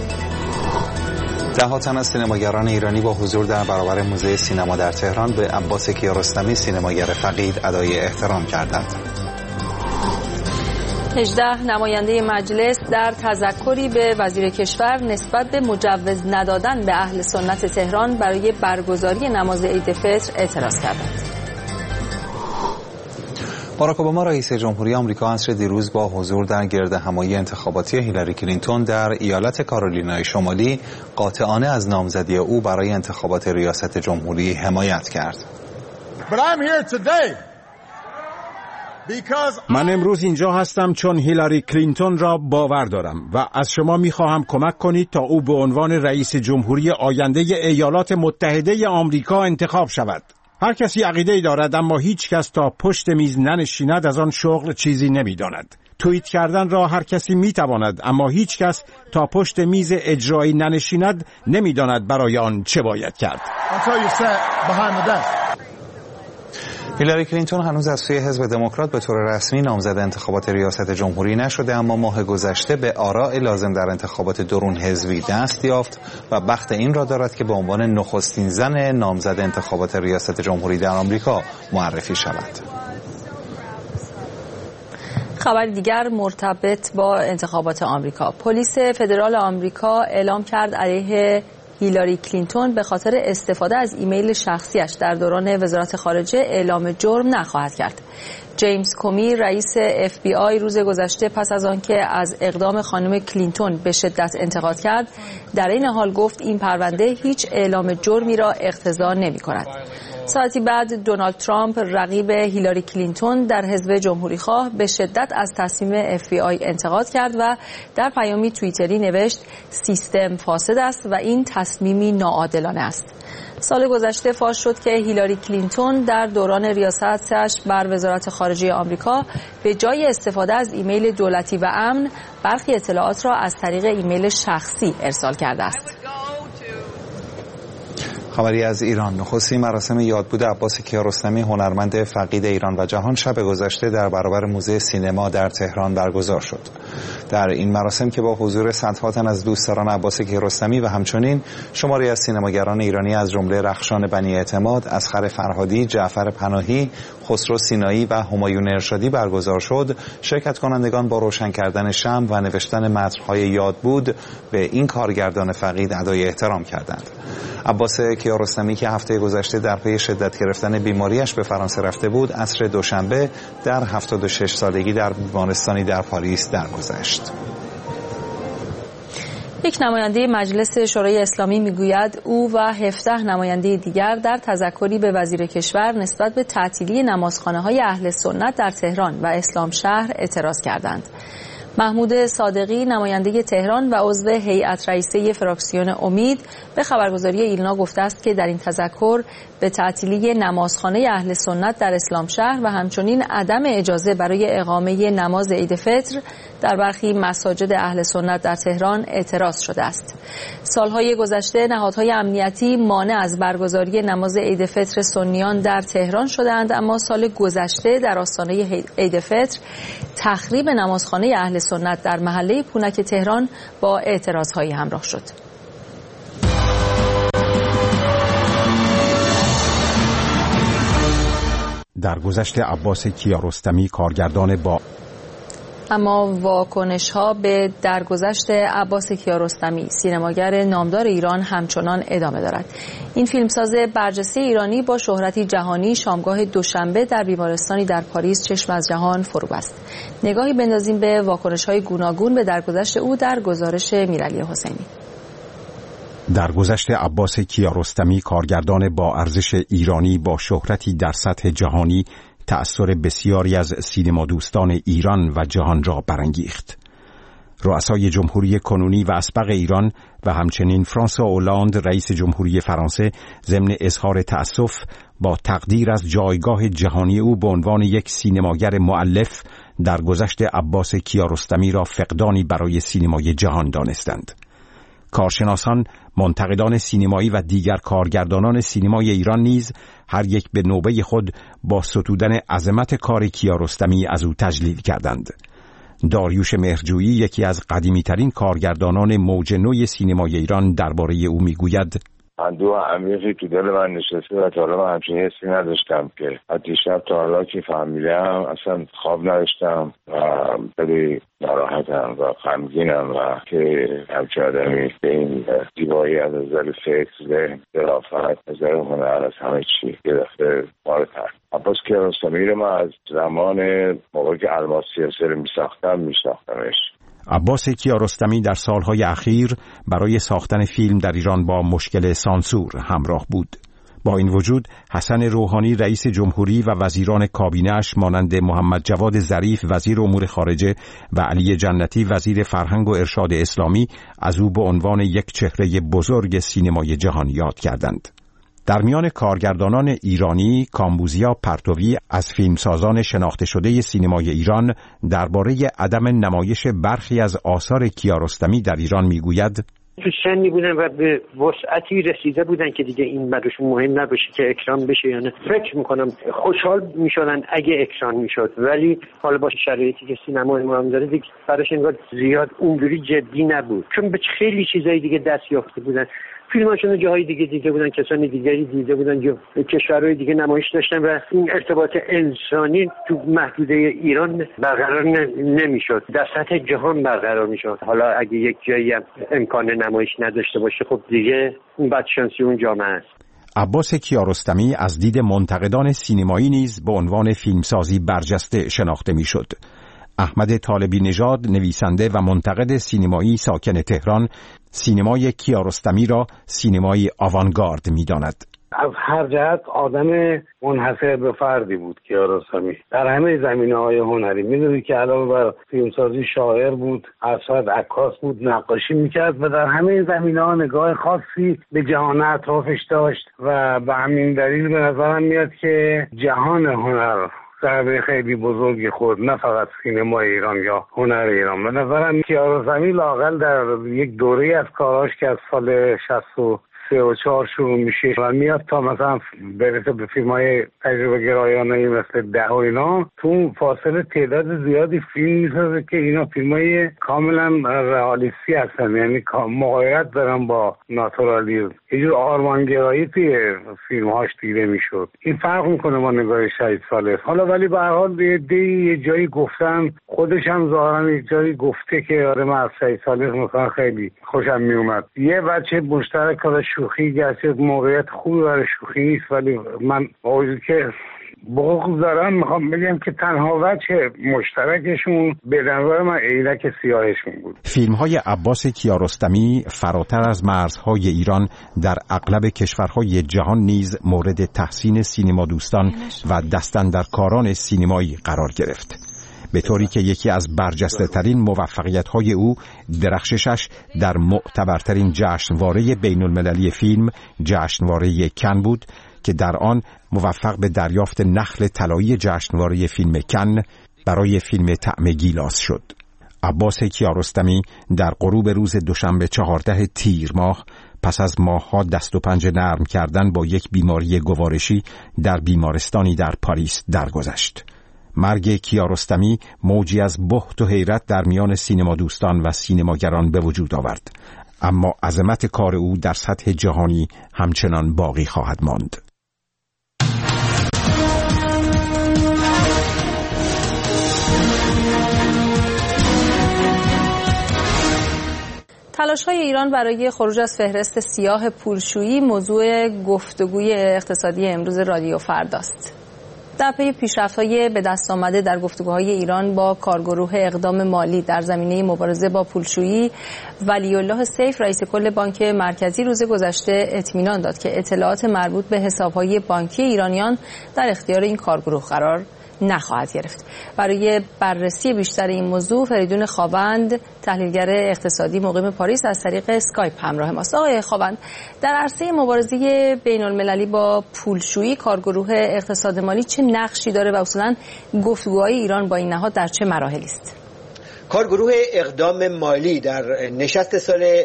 ده‌ها تن از سینماگران ایرانی با حضور در برابر موزه سینما در تهران به عباس کیارستمی سینماگر فقید ادای احترام کردند. 18 نماینده مجلس در تذکری به وزیر کشور نسبت به مجوز ندادن به اهل سنت تهران برای برگزاری نماز عید فطر اعتراض کردند. باراک اوباما رئیس جمهوری آمریکا عصر دیروز با حضور در گردهمایی انتخاباتی هیلاری کلینتون در ایالت کارولینای شمالی قاطعانه از نامزدی او برای انتخابات ریاست جمهوری حمایت کرد. من امروز اینجا هستم چون هیلاری کلینتون را باور دارم و از شما میخواهم کمک کنید تا او به عنوان رئیس جمهوری آینده ایالات متحده آمریکا انتخاب شود. هر کسی عقیده‌ای دارد اما هیچ کس تا پشت میز ننشیند از آن شغل چیزی نمیداند. توییت کردن را هر کسی میتواند اما هیچ کس تا پشت میز اجرایی ننشیند نمیداند برای آن چه باید کرد. هیلاری کلینتون هنوز از سوی حزب دموکرات به طور رسمی نامزد انتخابات ریاست جمهوری نشده، اما ماه گذشته به آراء لازم در انتخابات درون حزبی دست یافت و بخت این را دارد که به عنوان نخستین زن نامزد انتخابات ریاست جمهوری در آمریکا معرفی شود. خبر دیگر مرتبط با انتخابات آمریکا. پلیس فدرال آمریکا اعلام کرد علیه هیلاری کلینتون به خاطر استفاده از ایمیل شخصیش در دوران وزارت خارجه اعلام جرم نخواهد کرد. جیمز کومی رئیس FBI روز گذشته پس از آنکه از اقدام خانم کلینتون به شدت انتقاد کرد، در این حال گفت این پرونده هیچ اعلام جرمی را اقتضا نمی‌کند. ساعتی بعد دونالد ترامپ رقیب هیلاری کلینتون در حزب جمهوری‌خواه به شدت از تصمیم FBI انتقاد کرد و در پیامی توییتری نوشت سیستم فاسد است و این تصمیمی ناعادلانه است. سال گذشته فاش شد که هیلاری کلینتون در دوران ریاستش بر وزارت خارجه آمریکا به جای استفاده از ایمیل دولتی و امن برخی اطلاعات را از طریق ایمیل شخصی ارسال کرده است. خبری از ایران. نخستین مراسم یادبود عباس کیارستمی هنرمند فقید ایران و جهان شب گذشته در برابر موزه سینما در تهران برگزار شد. در این مراسم که با حضور صدها تن از دوستداران عباس کیارستمی و همچنین شماری از سینماگران ایرانی از جمله رخشان بنی اعتماد، اسخر فرهادی، جعفر پناهی، خسرو سینایی و همایون ارشادی برگزار شد، شرکت کنندگان با روشن کردن شمع و نوشتن متن‌های یادبود به این کارگردان فقید ادای احترام کردند. عباس کیارستمی که هفته گذشته در پی شدت گرفتن بیماریش به فرانسه رفته بود، عصر دوشنبه در 76 سالگی در بیمارستانی در پاریس درگذشت. یک نماینده مجلس شورای اسلامی میگوید او و 17 نماینده دیگر در تذکری به وزیر کشور نسبت به تعطیلی نمازخانه‌های اهل سنت در تهران و اسلام شهر اعتراض کردند. محمود صادقی نماینده تهران و عضو هیئت رئیسه فراکسیون امید به خبرگزاری ایلنا گفته است که در این تذکر به تعطیلی نمازخانه اهل سنت در اسلام شهر و همچنین عدم اجازه برای اقامه نماز عید فطر در برخی مساجد اهل سنت در تهران اعتراض شده است. سالهای گذشته نهادهای امنیتی مانع از برگزاری نماز عید فطر سنیان در تهران شدند، اما سال گذشته در آستانه عید فطر تخریب نمازخانه اهل سنت در محله پونک تهران با اعتراضهایی همراه شد. در گذشته عباس کیارستمی کارگردان با اما واکنش‌ها به درگذشت عباس کیارستمی سینماگر نامدار ایران همچنان ادامه دارد. این فیلمساز برجسته ایرانی با شهرتی جهانی شامگاه دوشنبه در بیمارستانی در پاریس چشم از جهان فرو بست. نگاهی بندازیم به واکنش‌های گوناگون به درگذشت او در گزارش میرعلی حسینی. درگذشت عباس کیارستمی کارگردان با ارزش ایرانی با شهرتی در سطح جهانی تأثیر بسیاری از سینما دوستان ایران و جهان را برانگیخت. رؤسای جمهوری کنونی و اسبق ایران و همچنین فرانسوا اولاند رئیس جمهوری فرانسه ضمن اظهار تأسف با تقدیر از جایگاه جهانی او به عنوان یک سینماگر مؤلف درگذشت عباس کیارستمی را فقدانی برای سینمای جهان دانستند. کارشناسان، منتقدان سینمایی و دیگر کارگردانان سینمای ایران نیز هر یک به نوبه خود با ستودن عظمت کار کیارستمی از او تجلیل کردند. داریوش مهرجویی، یکی از قدیمی‌ترین کارگردانان موج نوی سینمای ایران، درباره او میگوید: اندوه عمیقی تو دل من نشسته و تا حالا من همچین حسی نداشتم که از دیشب تا حالا که فهمیدم اصلا خواب نداشتم و خیلی ناراحتم و غمگینم و که همچین آدمی به این زیبایی از نظر فکر، ذهن، ظرافت، از نظر هنر، از همه چی یه دفعه مارتر. عباس کیارستمی رو من از زمان موقعی که الماس سیاسه رو میساختمش. عباس کیارستمی در سالهای اخیر برای ساختن فیلم در ایران با مشکل سانسور همراه بود. با این وجود حسن روحانی رئیس جمهوری و وزیران کابینه‌اش مانند محمد جواد ظریف وزیر امور خارجه و علی جنتی وزیر فرهنگ و ارشاد اسلامی از او به عنوان یک چهره بزرگ سینمای جهان یاد کردند. در میان کارگردانان ایرانی، کامبوزیا پرتوی از فیلمسازان شناخته شده سینمای ایران درباره عدم نمایش برخی از آثار کیارستمی در ایران میگوید: تو سنی بودن و به وسعتی رسیده بودن که دیگه این براشون مهم نباشه که اکران بشه یا نه. فکر میکنم خوشحال میشدن اگه اکران میشد، ولی حالا با شرایطی که سینمای ما هم داره دیگه براش انگار زیاد اونجوری جدی نبود، چون به خیلی چیزای دیگه دست یافته بودن. فیلماشون جاهای دیگه دیده بودن، کسانی دیگری دیده بودن، کشورهای دیگه نمایش داشتن و این ارتباط انسانی تو محدوده ایران برقرار نمیشد، در سطح جهان برقرار میشد. حالا اگه یک جایی هم امکان نمایش نداشته باشه، خب دیگه اون بدشانسی اون جامعه است. عباس کیارستمی از دید منتقدان سینمایی نیز به عنوان فیلمسازی برجسته شناخته میشد. احمد طالبی نژاد، نویسنده و منتقد سینمایی ساکن تهران، سینمای کیارستمی را سینمای آوانگارد می‌داند. از هر جهت آدم منحصر به فردی بود کیارستمی در همه زمینه‌های هنری. می‌دونید که علاوه بر فیلمسازی شاعر بود، ارشد عکاس بود، نقاشی می‌کرد و در همه زمینه‌ها نگاه خاصی به جهان اطرافش داشت و به همین دلیل به نظرم میاد که جهان هنر ضربه خیلی بزرگی خورد، نه فقط سینمای ایران یا هنر ایران. به نظرم کیارستمی لااقل در یک دوره از کاراش که از سال 63 و 4 شروع میشه و میاد تا مثلا برسه به فیلم‌های تجربه گرایانه‌ای مثل 10 و اینا، تو فاصله تعداد زیادی فیلم میسازه که اینا فیلم‌های کاملا رئالیستی هستن، یعنی مغایرت دارن با ناتورالیسم. یه جور آرمانگرایی توی فیلم‌هاش دیده میشد. این فرق میکنه با نگاه شهید صالح. حالا ولی به هر حال یه جایی گفتن، خودش هم ظاهرا یه جایی گفته که آره من از شهید صالح مثلا خیلی خوشم میومد. یه بچه مشترک کار شوخی گرچه موقعیت خوبی برای شوخی نیست، ولی من آوازی که بغض دارم میخوام بگم که تنها وجه مشترکشون به نظر من عینک سیاهشون بود. فیلم‌های عباس کیارستمی فراتر از مرزهای ایران در اغلب کشورهای جهان نیز مورد تحسین سینما دوستان و دستاندرکاران سینمایی قرار گرفت، به طوری که یکی از برجسته ترین موفقیت های او درخششش در معتبرترین جشنواره بین المللی فیلم، جشنواره کن بود که در آن موفق به دریافت نخل طلایی جشنواره فیلم کن برای فیلم طعم گیلاس شد. عباس کیارستمی در غروب روز دوشنبه 14 تیر ماه پس از ماه‌ها دست و پنجه نرم کردن با یک بیماری گوارشی در بیمارستانی در پاریس درگذشت. مرگ کیارستمی موجی از بهت و حیرت در میان سینما دوستان و سینماگران به وجود آورد، اما عظمت کار او در سطح جهانی همچنان باقی خواهد ماند. تلاش‌های ایران برای خروج از فهرست سیاه پولشویی موضوع گفتگوی اقتصادی امروز رادیو فرداست. در پی پیشرفت‌های به دست آمده در گفتگوهای ایران با کارگروه اقدام مالی در زمینه مبارزه با پولشویی، ولی‌الله سیف رئیس کل بانک مرکزی روز گذشته اطمینان داد که اطلاعات مربوط به حساب‌های بانکی ایرانیان در اختیار این کارگروه قرار نخواهد گرفت. برای بررسی بیشتر این موضوع فریدون خاوند، تحلیلگر اقتصادی مقیم پاریس، از طریق اسکایپ همراه ماست. آقای خاوند، در عرصه مبارزه بین‌المللی با پولشویی کارگروه اقتصاد مالی چه نقشی داره و اصولاً گفتگوهای ایران با این نهاد در چه مراحلی است؟ کارگروه اقدام مالی در نشست سال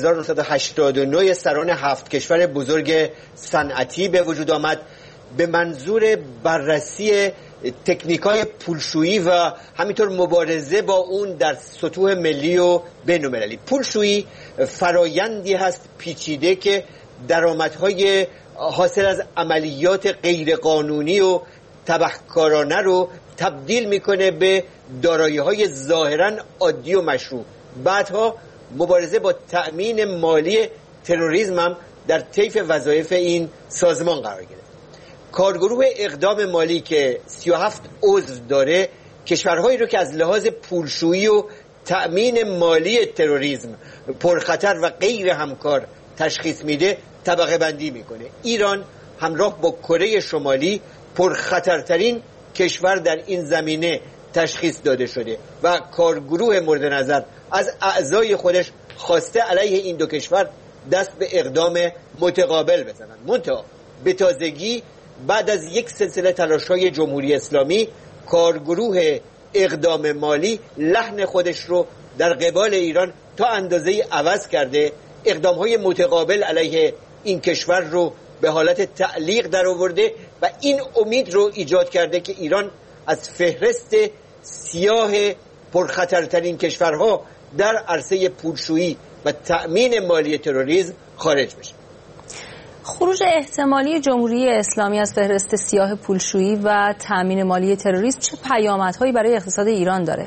1989 سران 7 کشور بزرگ صنعتی به وجود آمد به منظور بررسی تکنیک‌های پولشویی و همینطور مبارزه با اون در سطوح ملی و بین‌المللی. پولشویی فرایندی هست پیچیده که درآمدهای حاصل از عملیات غیرقانونی و تبهکارانه رو تبدیل میکنه به دارایی‌های ظاهراً عادی و مشروع. بعدها مبارزه با تأمین مالی تروریسم هم در طیف وظایف این سازمان قرار گرفت. کارگروه اقدام مالی که 37 عضو داره، کشورهایی رو که از لحاظ پولشویی و تأمین مالی تروریسم پرخطر و غیر همکار تشخیص میده طبقه بندی میکنه. ایران همراه با کره شمالی پرخطرترین کشور در این زمینه تشخیص داده شده و کارگروه مورد نظر از اعضای خودش خواسته علیه این دو کشور دست به اقدام متقابل بزنن. منتها به تازگی بعد از یک سلسله تلاش‌های جمهوری اسلامی، کارگروه اقدام مالی لحن خودش رو در قبال ایران تا اندازه‌ای عوض کرده، اقدام‌های متقابل علیه این کشور رو به حالت تعلیق در آورده و این امید رو ایجاد کرده که ایران از فهرست سیاه پرخطرترین کشورها در عرصه پولشویی و تأمین مالی تروریسم خارج بشه. خروج احتمالی جمهوری اسلامی از فهرست سیاه پولشویی و تأمین مالی تروریسم چه پیامدهایی برای اقتصاد ایران داره؟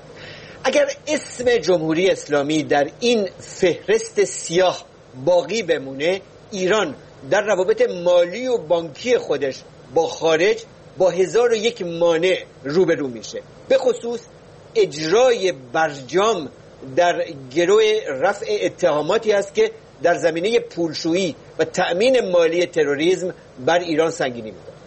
اگر اسم جمهوری اسلامی در این فهرست سیاه باقی بمونه، ایران در روابط مالی و بانکی خودش با خارج با 1001 مانع روبرو میشه. به خصوص اجرای برجام در گروه رفع اتهاماتی است که در زمینه پولشویی و تأمین مالی تروریسم بر ایران سنگینی میکنه.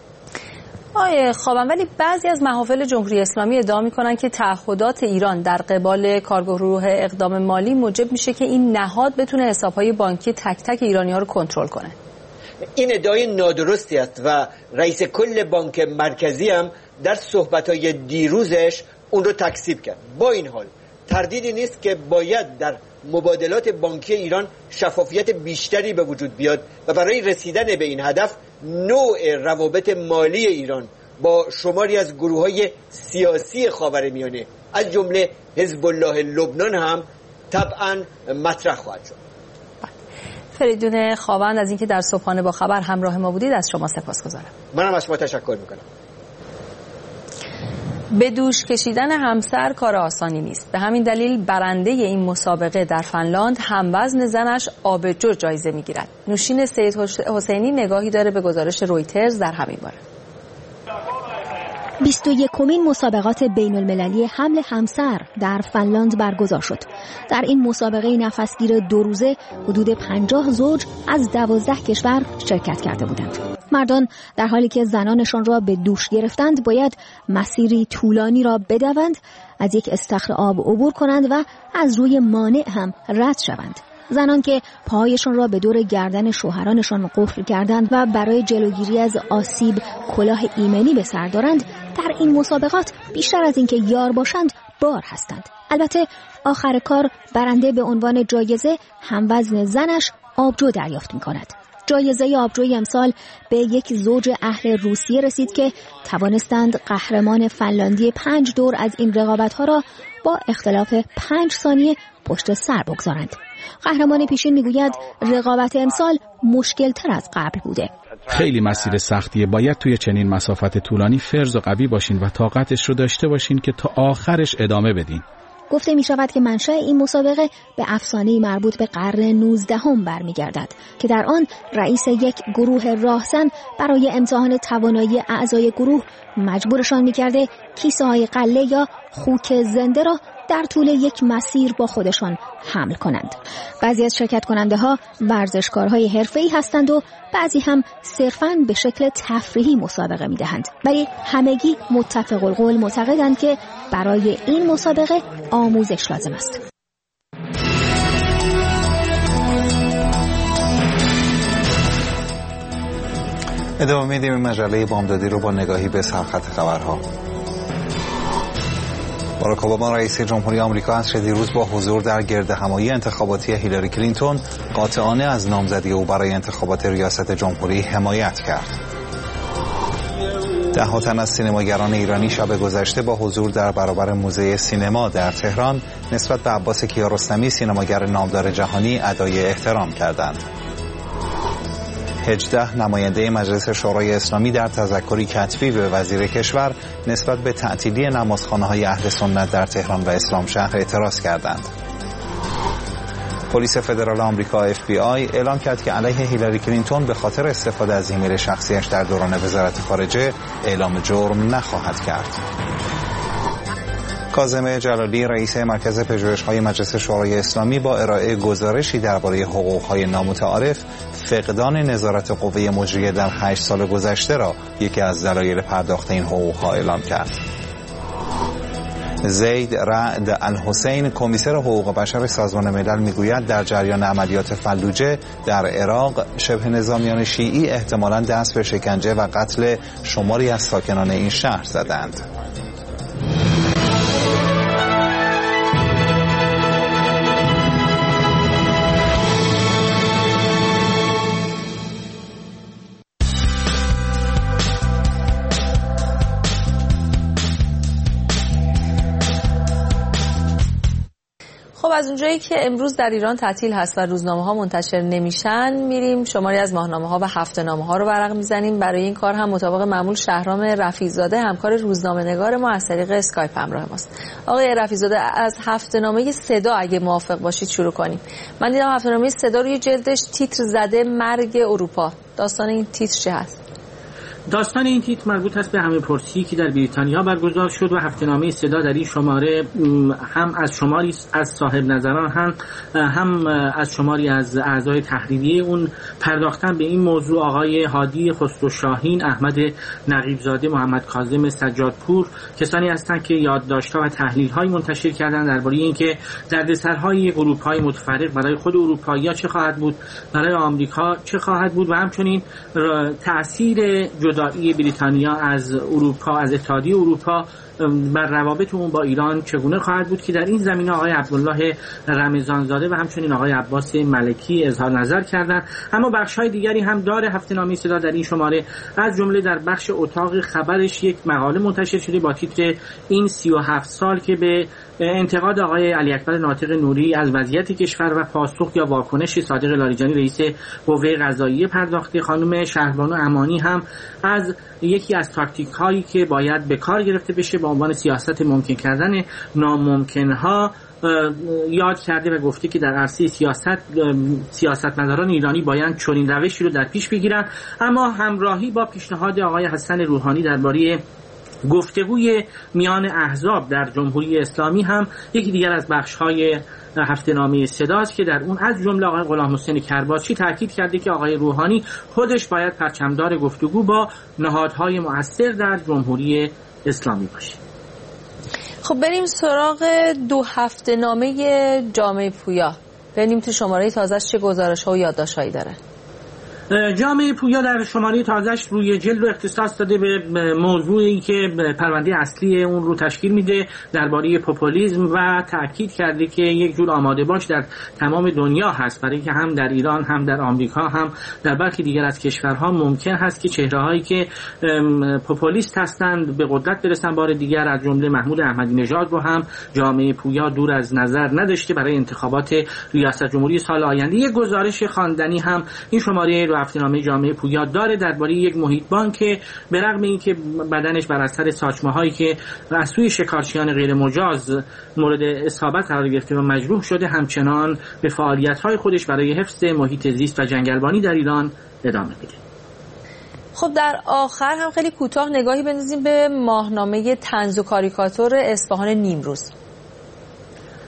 آقای خاوند، ولی بعضی از محافل جمهوری اسلامی ادعا میکنن که تعهدات ایران در قبال کارگروه اقدام مالی موجب میشه که این نهاد بتونه حسابهای بانکی تک تک ایرانی‌ها رو کنترل کنه. این ادعای نادرستی است و رئیس کل بانک مرکزی هم در صحبت‌های دیروزش اون رو تکذیب کرد. با این حال تردیدی نیست که باید در مبادلات بانکی ایران شفافیت بیشتری به وجود بیاد و برای رسیدن به این هدف نوع روابط مالی ایران با شماری از گروه‌های سیاسی خاورمیانه از جمله حزب الله لبنان هم طبعاً مطرح خواهد شد. فریدون خاوند، از اینکه در صبحانه با خبر همراه ما بودید از شما سپاسگزارم. منم از شما تشکر میکنم. به دوش کشیدن همسر کار آسانی نیست. به همین دلیل برنده این مسابقه در فنلاند هموزن زنش آبجو جایزه میگیرد. نوشین سید حسینی نگاهی داره به گزارش رویترز در همین باره. 21مین مسابقات بین المللی حمل همسر در فنلاند برگزار شد. در این مسابقه نفسگیر 2 روزه حدود 50 زوج از 12 کشور شرکت کرده بودند. مردان در حالی که زنانشان را به دوش گرفتند باید مسیری طولانی را بدوند، از یک استخر آب عبور کنند و از روی مانع هم رد شوند. زنان که پاهایشان را به دور گردن شوهرانشان قفل کردند و برای جلوگیری از آسیب کلاه ایمنی به سر دارند، در این مسابقات بیشتر از اینکه یار باشند بار هستند. البته آخر کار برنده به عنوان جایزه هموزن زنش آبجو دریافت می‌کند. جایزه آبجوی امسال به یک زوج اهل روسیه رسید که توانستند قهرمان فنلاندی 5 دور از این رقابت‌ها را با اختلاف 5 ثانیه پشت سر بگذارند. قهرمان پیشین میگوید رقابت امسال مشکل تر از قبل بوده. خیلی مسیر سختیه. باید توی چنین مسافت طولانی فرز و قوی باشین و طاقتش رو داشته باشین که تا آخرش ادامه بدین. گفته می شود که منشأ این مسابقه به افسانه‌ای مربوط به قرن 19 برمیگردد که در آن رئیس یک گروه راهزن برای امتحان توانایی اعضای گروه مجبورشان می‌کرده کیسه‌های غله یا خوک زنده را در طول یک مسیر با خودشان حمل کنند. بعضی از شرکت کننده ها ورزشکارهای حرفه‌ای هستند و بعضی هم صرفاً به شکل تفریحی مسابقه می‌دهند. ولی همگی متفق القول معتقدند که برای این مسابقه آموزش لازم است. ادامه میدیم این مجله بامدادی رو با نگاهی به سرخط خبرها. باراک اوباما رئیس جمهوری آمریکا عصر دیروز با حضور در گردهمایی انتخاباتی هیلاری کلینتون قاطعانه از نامزدی او برای انتخابات ریاست جمهوری حمایت کرد. ده‌ها تن از سینماگران ایرانی شب گذشته با حضور در برابر موزه سینما در تهران نسبت به عباس کیارستمی سینماگر نامدار جهانی ادای احترام کردند. 18 نماینده مجلس شورای اسلامی در تذکری کتبی به وزیر کشور نسبت به تعطیلی نمازخانه‌های اهل سنت در تهران و اسلام شهر اعتراض کردند. پلیس فدرال آمریکا FBI اعلام کرد که علیه هیلاری کلینتون به خاطر استفاده از ایمیل شخصیش در دوران وزارت خارجه اعلام جرم نخواهد کرد. کاظم جلالی رئیس مرکز پژوهش‌های مجلس شورای اسلامی با ارائه گزارشی درباره حقوق‌های نامتعارف فقدان نظارت قوه مجریه در 8 سال گذشته را یکی از دلایل پرداخت این حقوق‌ها اعلام کرد. زید رعد الحسین کمیسر حقوق بشر سازمان ملل میگوید در جریان عملیات فلوجه در عراق شبه نظامیان شیعی احتمالاً دست به شکنجه و قتل شماری از ساکنان این شهر زدند. خب از اونجایی که امروز در ایران تعطیل هست و روزنامه‌ها منتشر نمیشن، میریم شماری از ماهنامه‌ها و هفته‌نامه‌ها رو ورق میزنیم. برای این کار هم مطابق معمول شهرام رفیع‌زاده همکار روزنامه‌نگار ما از طریق اسکایپ همراه ماست. آقای رفیع‌زاده، از هفته‌نامه صدا اگه موافق باشید شروع کنیم. من دیدم هفته‌نامه صدا روی جلدش تیتر زده مرگ اروپا. داستان این تیتر چه هست؟ داستان این تیتر مربوط است به همه پرسی که در بریتانیا برگزار شد و هفته‌نامه صدا در این شماره هم از شماری از صاحب نظران هم از شماری از اعضای تحریریه اون پرداختن به این موضوع. آقای هادی خسروشاهین، احمد نقیبزاده، محمد کاظم سجادپور کسانی هستند که یادداشت‌ها و تحلیل‌های منتشر کردن درباره اینکه دردسرهای اروپای متفرق برای خود اروپایی‌ها چه خواهد بود، برای آمریکا چه خواهد بود و همچنین تأثیر جدایی بریتانیا از اروپا، از اتحادیه اروپا بر روابط اون با ایران چگونه خواهد بود که در این زمینه آقای عبدالله رمضانزاده و همچنین آقای عباس ملکی اظهار نظر کردند. اما بخش‌های دیگری هم داره هفته‌نامه صدا در این شماره، از جمله در بخش اتاق خبرش یک مقاله منتشر شده با تیتر این 37 سال که به انتقاد آقای علی اکبر ناطق نوری از وضعیت کشور و پاسخ یا واکنش صادق لاریجانی رئیس قوه قضاییه پرداخته. خانم شهربانو امانی هم از یکی از تاکتیک هایی که باید به کار گرفته بشه با عنوان سیاست ممکن کردن ناممکنها یاد کرده و گفته که در عرصه سیاستمداران ایرانی باید چنین روشی رو در پیش بگیرن. اما همراهی با پیشنهاد آقای حسن روحانی درباره گفتگوی میان احزاب در جمهوری اسلامی هم یکی دیگر از بخش‌های هفته‌نامه صداست که در اون از جمله آقای غلام حسین کرباسچی تاکید کرده که آقای روحانی خودش باید پرچمدار گفتگو با نهادهای مؤثر در جمهوری اسلامی باشه. خب بریم سراغ دو هفته‌نامه جامعه پویا. ببینیم تو شماره تازه‌اش چه گزارش‌ها و یادداشت‌هایی داره. جامعه پویا در شماره تازه‌اش روی جلد و اختصاص داده به موضوعی که پرونده اصلی اون رو تشکیل میده درباره پوپولیسم و تاکید کرده که یک جور آماده باش در تمام دنیا هست برای که هم در ایران هم در آمریکا هم در برخی دیگر از کشورها ممکن هست که چهره‌هایی که پوپولیست هستند به قدرت برسن. بار دیگر از جمله محمود احمدی نژاد رو هم جامعه پویا دور از نظر نداشته برای انتخابات ریاست جمهوری سال آینده. یک گزارش خواندنی هم این شماره هفته‌نامه جامعه پویا داره درباره یک محیطبان که به رغم اینکه بدنش بر اثر ساچمه‌هایی که از سوی شکارچیان غیر مجاز مورد اصابت قرار گرفته و مجروح شده، همچنان به فعالیت‌های خودش برای حفظ محیط زیست و جنگلبانی در ایران ادامه میده. خب در آخر هم خیلی کوتاه نگاهی بندازیم به ماهنامه طنز و کاریکاتور اصفهان نیمروز.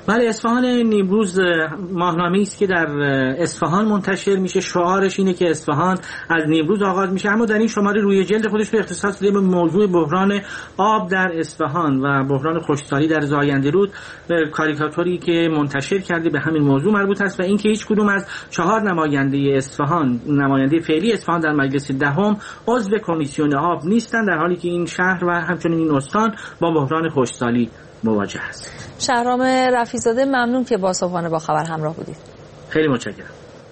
بله، اصفهان نیمروز ماهنامه‌ای است که در اصفهان منتشر میشه. شعارش اینه که اصفهان از نیمروز آغاز میشه، اما در این شماره روی جلد خودش به اختصاص داده به موضوع بحران آب در اصفهان و بحران خشکسالی در زاینده رود. کاریکاتوری که منتشر کرده به همین موضوع مربوط است و اینکه هیچ کدوم از 4 نماینده اصفهان، نماینده فعلی اصفهان در مجلس دهم عضو کمیسیون آب نیستند، در حالی که این شهر و همچنین این استان با بحران خشکسالی مواجه است. شهرام رفیع‌زاده، ممنون که با صبحانه با خبر همراه بودید. خیلی متشکرم.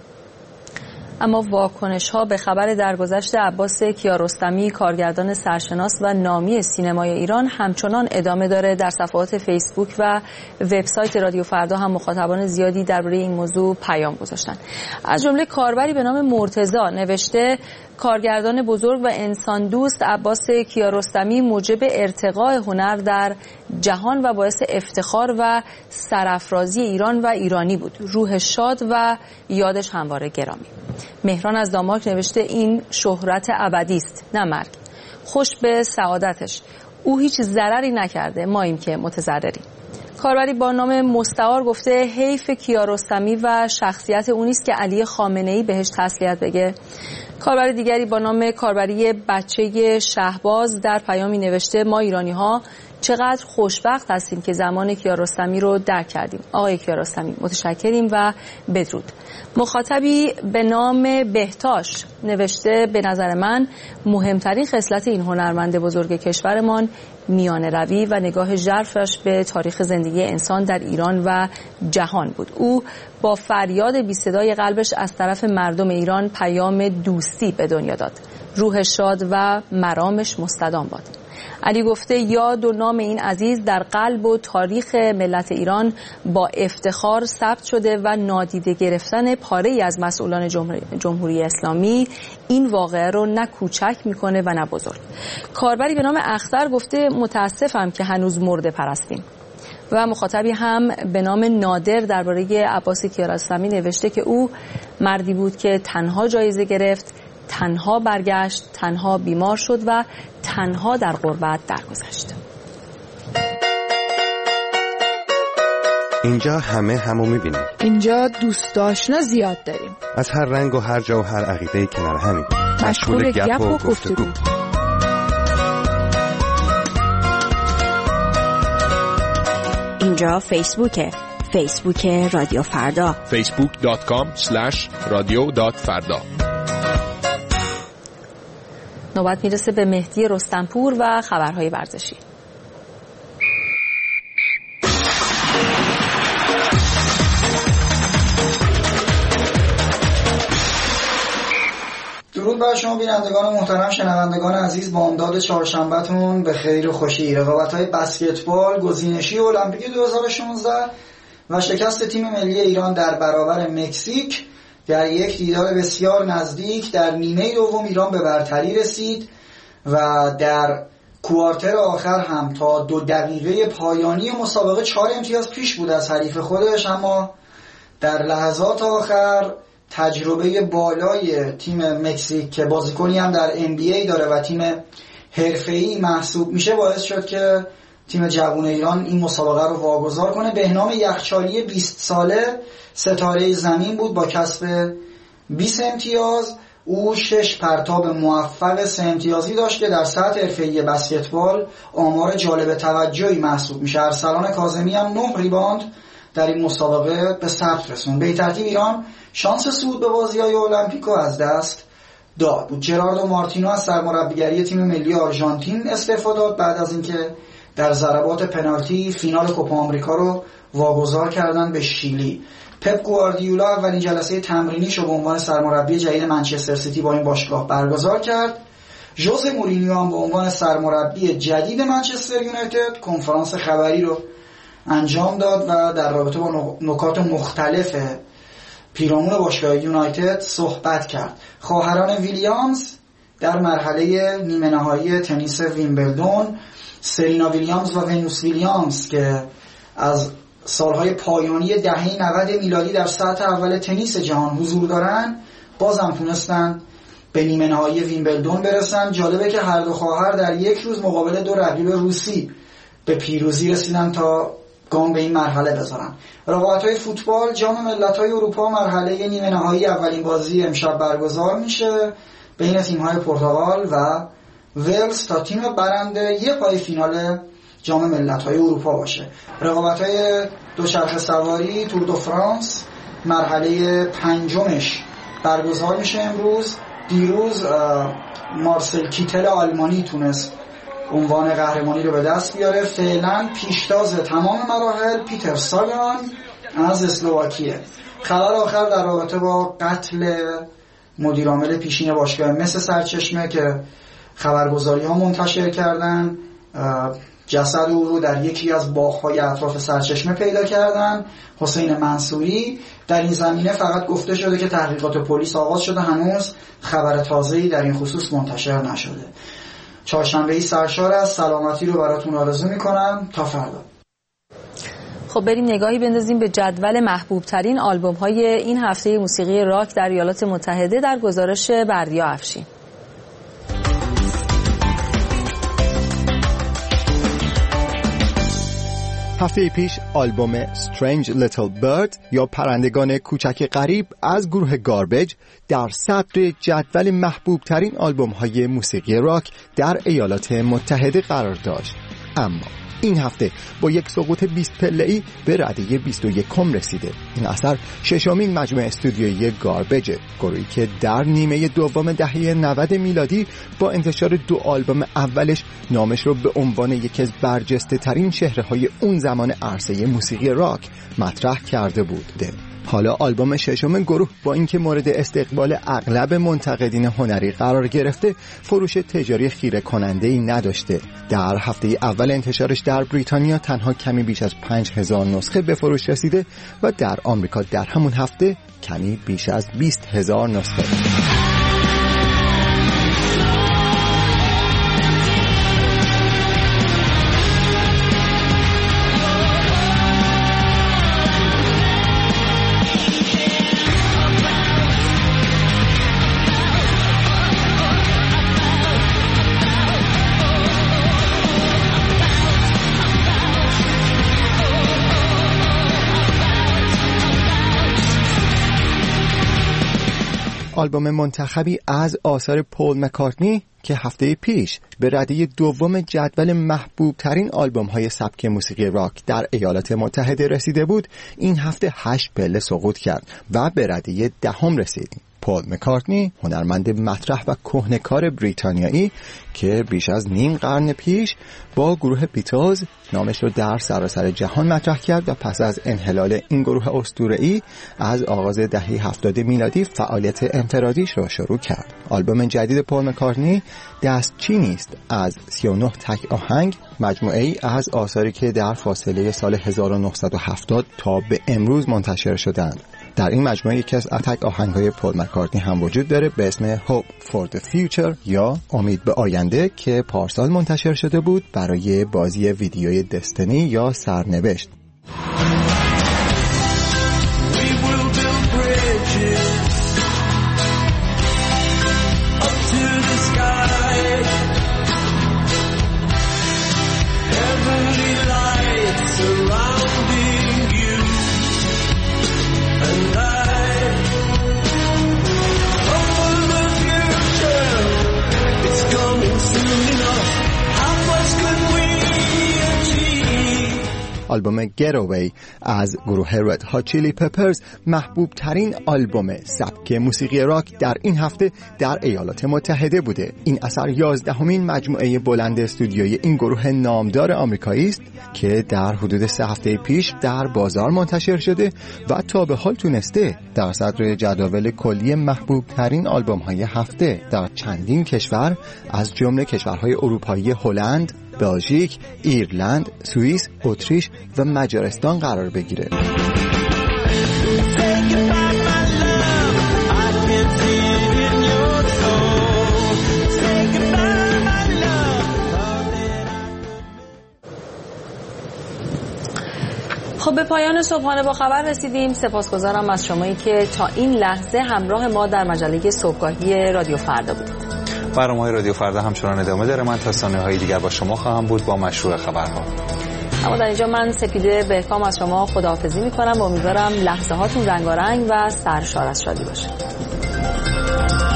اما واکنش‌ها به خبر درگذشت عباس کیارستمی، کارگردان سرشناس و نامی سینمای ایران، همچنان ادامه داره. در صفحات فیسبوک و وبسایت رادیو فردا هم مخاطبان زیادی درباره این موضوع پیام گذاشتن. از جمله کاربری به نام مرتضی نوشته: کارگردان بزرگ و انسان دوست عباس کیارستمی موجب ارتقاء هنر در جهان و باعث افتخار و سرافرازی ایران و ایرانی بود. روح شاد و یادش همواره گرامی. مهران از دانمارک نوشته: این شهرت ابدی است نه مرگ. خوش به سعادتش. او هیچ ضرری نکرده، ماییم که متضرریم. کاربری با نام مستعار گفته: حیف کیارستمی و شخصیت اون است که علی خامنه‌ای بهش تسلیت بگه. کاربری دیگری با نام کاربری بچه شهباز در پیامی نوشته: ما ایرانی‌ها چقدر خوشبخت هستیم که زمان کیارستمی رو درک کردیم. آقای کیارستمی متشکریم و بدرود. مخاطبی به نام بهتاش نوشته: به نظر من مهمترین خصلت این هنرمند بزرگ کشورمان میانه روی و نگاه ژرفش به تاریخ زندگی انسان در ایران و جهان بود. او با فریاد بی صدای قلبش از طرف مردم ایران پیام دوستی به دنیا داد. روح شاد و مرامش مستدام باد. علی گفته: یاد و نام این عزیز در قلب و تاریخ ملت ایران با افتخار ثبت شده و نادیده گرفتن پاره‌ای از مسئولان جمهوری اسلامی این واقعه رو نه کوچک میکنه و نه بزرگ. کاربری به نام اختر گفته: متاسفم که هنوز مرده پرستیم. و مخاطبی هم به نام نادر درباره عباس کیارستمی نوشته که او مردی بود که تنها جایزه گرفت، تنها برگشت، تنها بیمار شد و تنها در غربت درگذشت. اینجا همه همو میبینیم. اینجا دوست آشنا زیاد داریم. از هر رنگ و هر جا و هر عقیده کنار همیم. مشغول گپ و گفتگو. اینجا فیسبوکه. فیسبوک رادیو فردا. facebook.com/radio.farda. نوبت میرسه به مهدی رستمپور و خبرهای ورزشی. درود بر شما بینندگان محترم، شنوندگان عزیز. با امداد چهارشنبه‌تون به خیر و خوشی. رقابت‌های بسکتبال، گزینشی المپیک 2016 و شکست تیم ملی ایران در برابر مکزیک در یک دیدار بسیار نزدیک در نیمه دوم ایران به برتری رسید و در کوارتر آخر هم تا 2 دقیقه پایانی مسابقه 4 امتیاز پیش بود از حریف خودش، اما در لحظات آخر تجربه بالای تیم مکزیک که بازیکنی هم در NBA داره و تیم حرفه‌ای محسوب میشه باعث شد که تیم جوان ایران این مسابقه رو واگذار کنه. بهنام یخچالی 20 ساله ستاره زمین بود با کسب 20 امتیاز. او 6 پرتاب موفق 3 امتیازی داشت که در سطح حرفه‌ای بسکتبال آمار جالب توجهی محسوب میشه. ارسلان کاظمی هم 9 ریباند در این مسابقه به ثبت رسوند. به این ترتیب ایران شانس صعود به بازی‌های المپیکو از دست داد. جراردو مارتینو از سرمربیگری تیم ملی آرژانتین استعفا داد بعد از اینکه در ضربات پنالتی فینال کوپا آمریکا رو واگذار کردن به شیلی. پپ گواردیولا اولین جلسه تمرینیش رو به عنوان سرمربی جدید منچستر سیتی با این باشگاه برگزار کرد. ژوزه مورینیو هم به عنوان سرمربی جدید منچستر یونایتد کنفرانس خبری رو انجام داد و در رابطه با نکات مختلف پیرامون باشگاه یونایتد صحبت کرد. خواهران ویلیامز در مرحله نیمه نهایی تنیس ویمبلدون، سرینا ویلیامز و ونوس ویلیامز که از سالهای پایانی دهه 90 میلادی در سطح اول تنیس جهان حضور دارن، بازم تونستن به نیمه نهایی ویمبلدون برسن. جالبه که هر دو خواهر در یک روز مقابل 2 رقیب روسی به پیروزی رسیدن تا گام به این مرحله بذارن. رقابت‌های فوتبال جام ملت‌های اروپا مرحله نیمه نهایی اولین بازی امشب برگزار میشه بین تیم‌های پرتغال و ولز تا تیم برنده یه پای فینال جام ملت‌های اروپا باشه. رقابت‌های دوچرخه سواری تور دو فرانس مرحله پنجمش برگزار میشه امروز. دیروز مارسل کیتل آلمانی تونست عنوان قهرمانی رو به دست بیاره. فعلا پیشتاز تمام مراحل پیتر ساگان از اسلواکیه. خبر آخر در رابطه با قتل مدیرعامل پیشین باشگاه مس سرچشمه که خبرگزاری‌ها منتشر کردن، جسد او رو در یکی از باغ‌های اطراف سرچشمه پیدا کردن. حسین منصوری. در این زمینه فقط گفته شده که تحقیقات پلیس آغاز شده، هنوز خبر تازه‌ای در این خصوص منتشر نشده. چهارشنبه‌ای سرشار از سلامتی رو براتون آرزو می‌کنم تا فردا. خب بریم نگاهی بندازیم به جدول محبوب ترین آلبوم های این هفته موسیقی راک در ایالات متحده در گزارش بردیا افشین. هفته پیش آلبوم Strange Little Bird یا پرندگان کوچک غریب از گروه گاربیج در صدر جدول محبوب ترین آلبوم های موسیقی راک در ایالات متحده قرار داشت. اما این هفته با یک سقوط 20 پله‌ای به رده 21 رسیده. این اثر ششمین مجموعه استودیویی گاربیج، گروهی که در نیمه دوم دهه 90 میلادی با انتشار 2 آلبوم اولش نامش رو به عنوان یکی از برجسته ترین چهره‌های اون زمان عرصه موسیقی راک مطرح کرده بود. حالا آلبوم ششم گروه با اینکه مورد استقبال اغلب منتقدین هنری قرار گرفته، فروش تجاری خیره کننده‌ای نداشته. در هفته اول انتشارش در بریتانیا تنها کمی بیش از 5000 نسخه به فروش رسیده و در آمریکا در همون هفته کمی بیش از 20000 نسخه. آلبوم منتخبی از آثار پول مکارتنی که هفته پیش به رده دوم جدول محبوب ترین آلبوم های سبک موسیقی راک در ایالات متحده رسیده بود، این هفته 8 پله سقوط کرد و به رده 10 رسید. پول مکارتنی، هنرمند مطرح و کهنه‌کار بریتانیایی که بیش از نیم قرن پیش با گروه بیتلز نامش رو در سراسر جهان مطرح کرد و پس از انحلال این گروه اسطوره‌ای از آغاز دهه 70 میلادی فعالیت انفرادیش رو شروع کرد. آلبوم جدید پول مکارتنی دستچینی است از 39 تک آهنگ، مجموعه‌ای از آثاری که در فاصله سال 1970 تا به امروز منتشر شدند. در این مجموعه یکی از تک آهنگ‌های پول مکارتنی هم وجود داره به اسم Hope for the Future یا امید به آینده که پارسال منتشر شده بود برای بازی ویدیوی دستنی یا سرنوشت. آلبوم Getaway از گروه رد هات چیلی پپرز محبوب ترین آلبوم سبک موسیقی راک در این هفته در ایالات متحده بوده. این اثر 11مین مجموعه بلند استودیویی این گروه نامدار آمریکایی است که در حدود 3 هفته پیش در بازار منتشر شده و تا به حال تونسته در صدر جدول کلی محبوب ترین آلبوم های هفته در چندین کشور از جمله کشورهای اروپایی هلند، بلژیک، ایرلند، سوئیس، اتریش و مجارستان قرار بگیره. خب به پایان صبحانه با خبر رسیدیم. سپاسگزارم از شمایی که تا این لحظه همراه ما در مجله صبحگاهی رادیو فردا بودید. برنامه‌های رادیو فردا همچنان ادامه داره. من تا ثانیه‌های دیگر با شما خواهم بود با مشروع خبرها. اما در اینجا من سپیده بهکام از شما خداحافظی میکنم و امیدوارم لحظه هاتون رنگارنگ و سرشار از شادی باشه.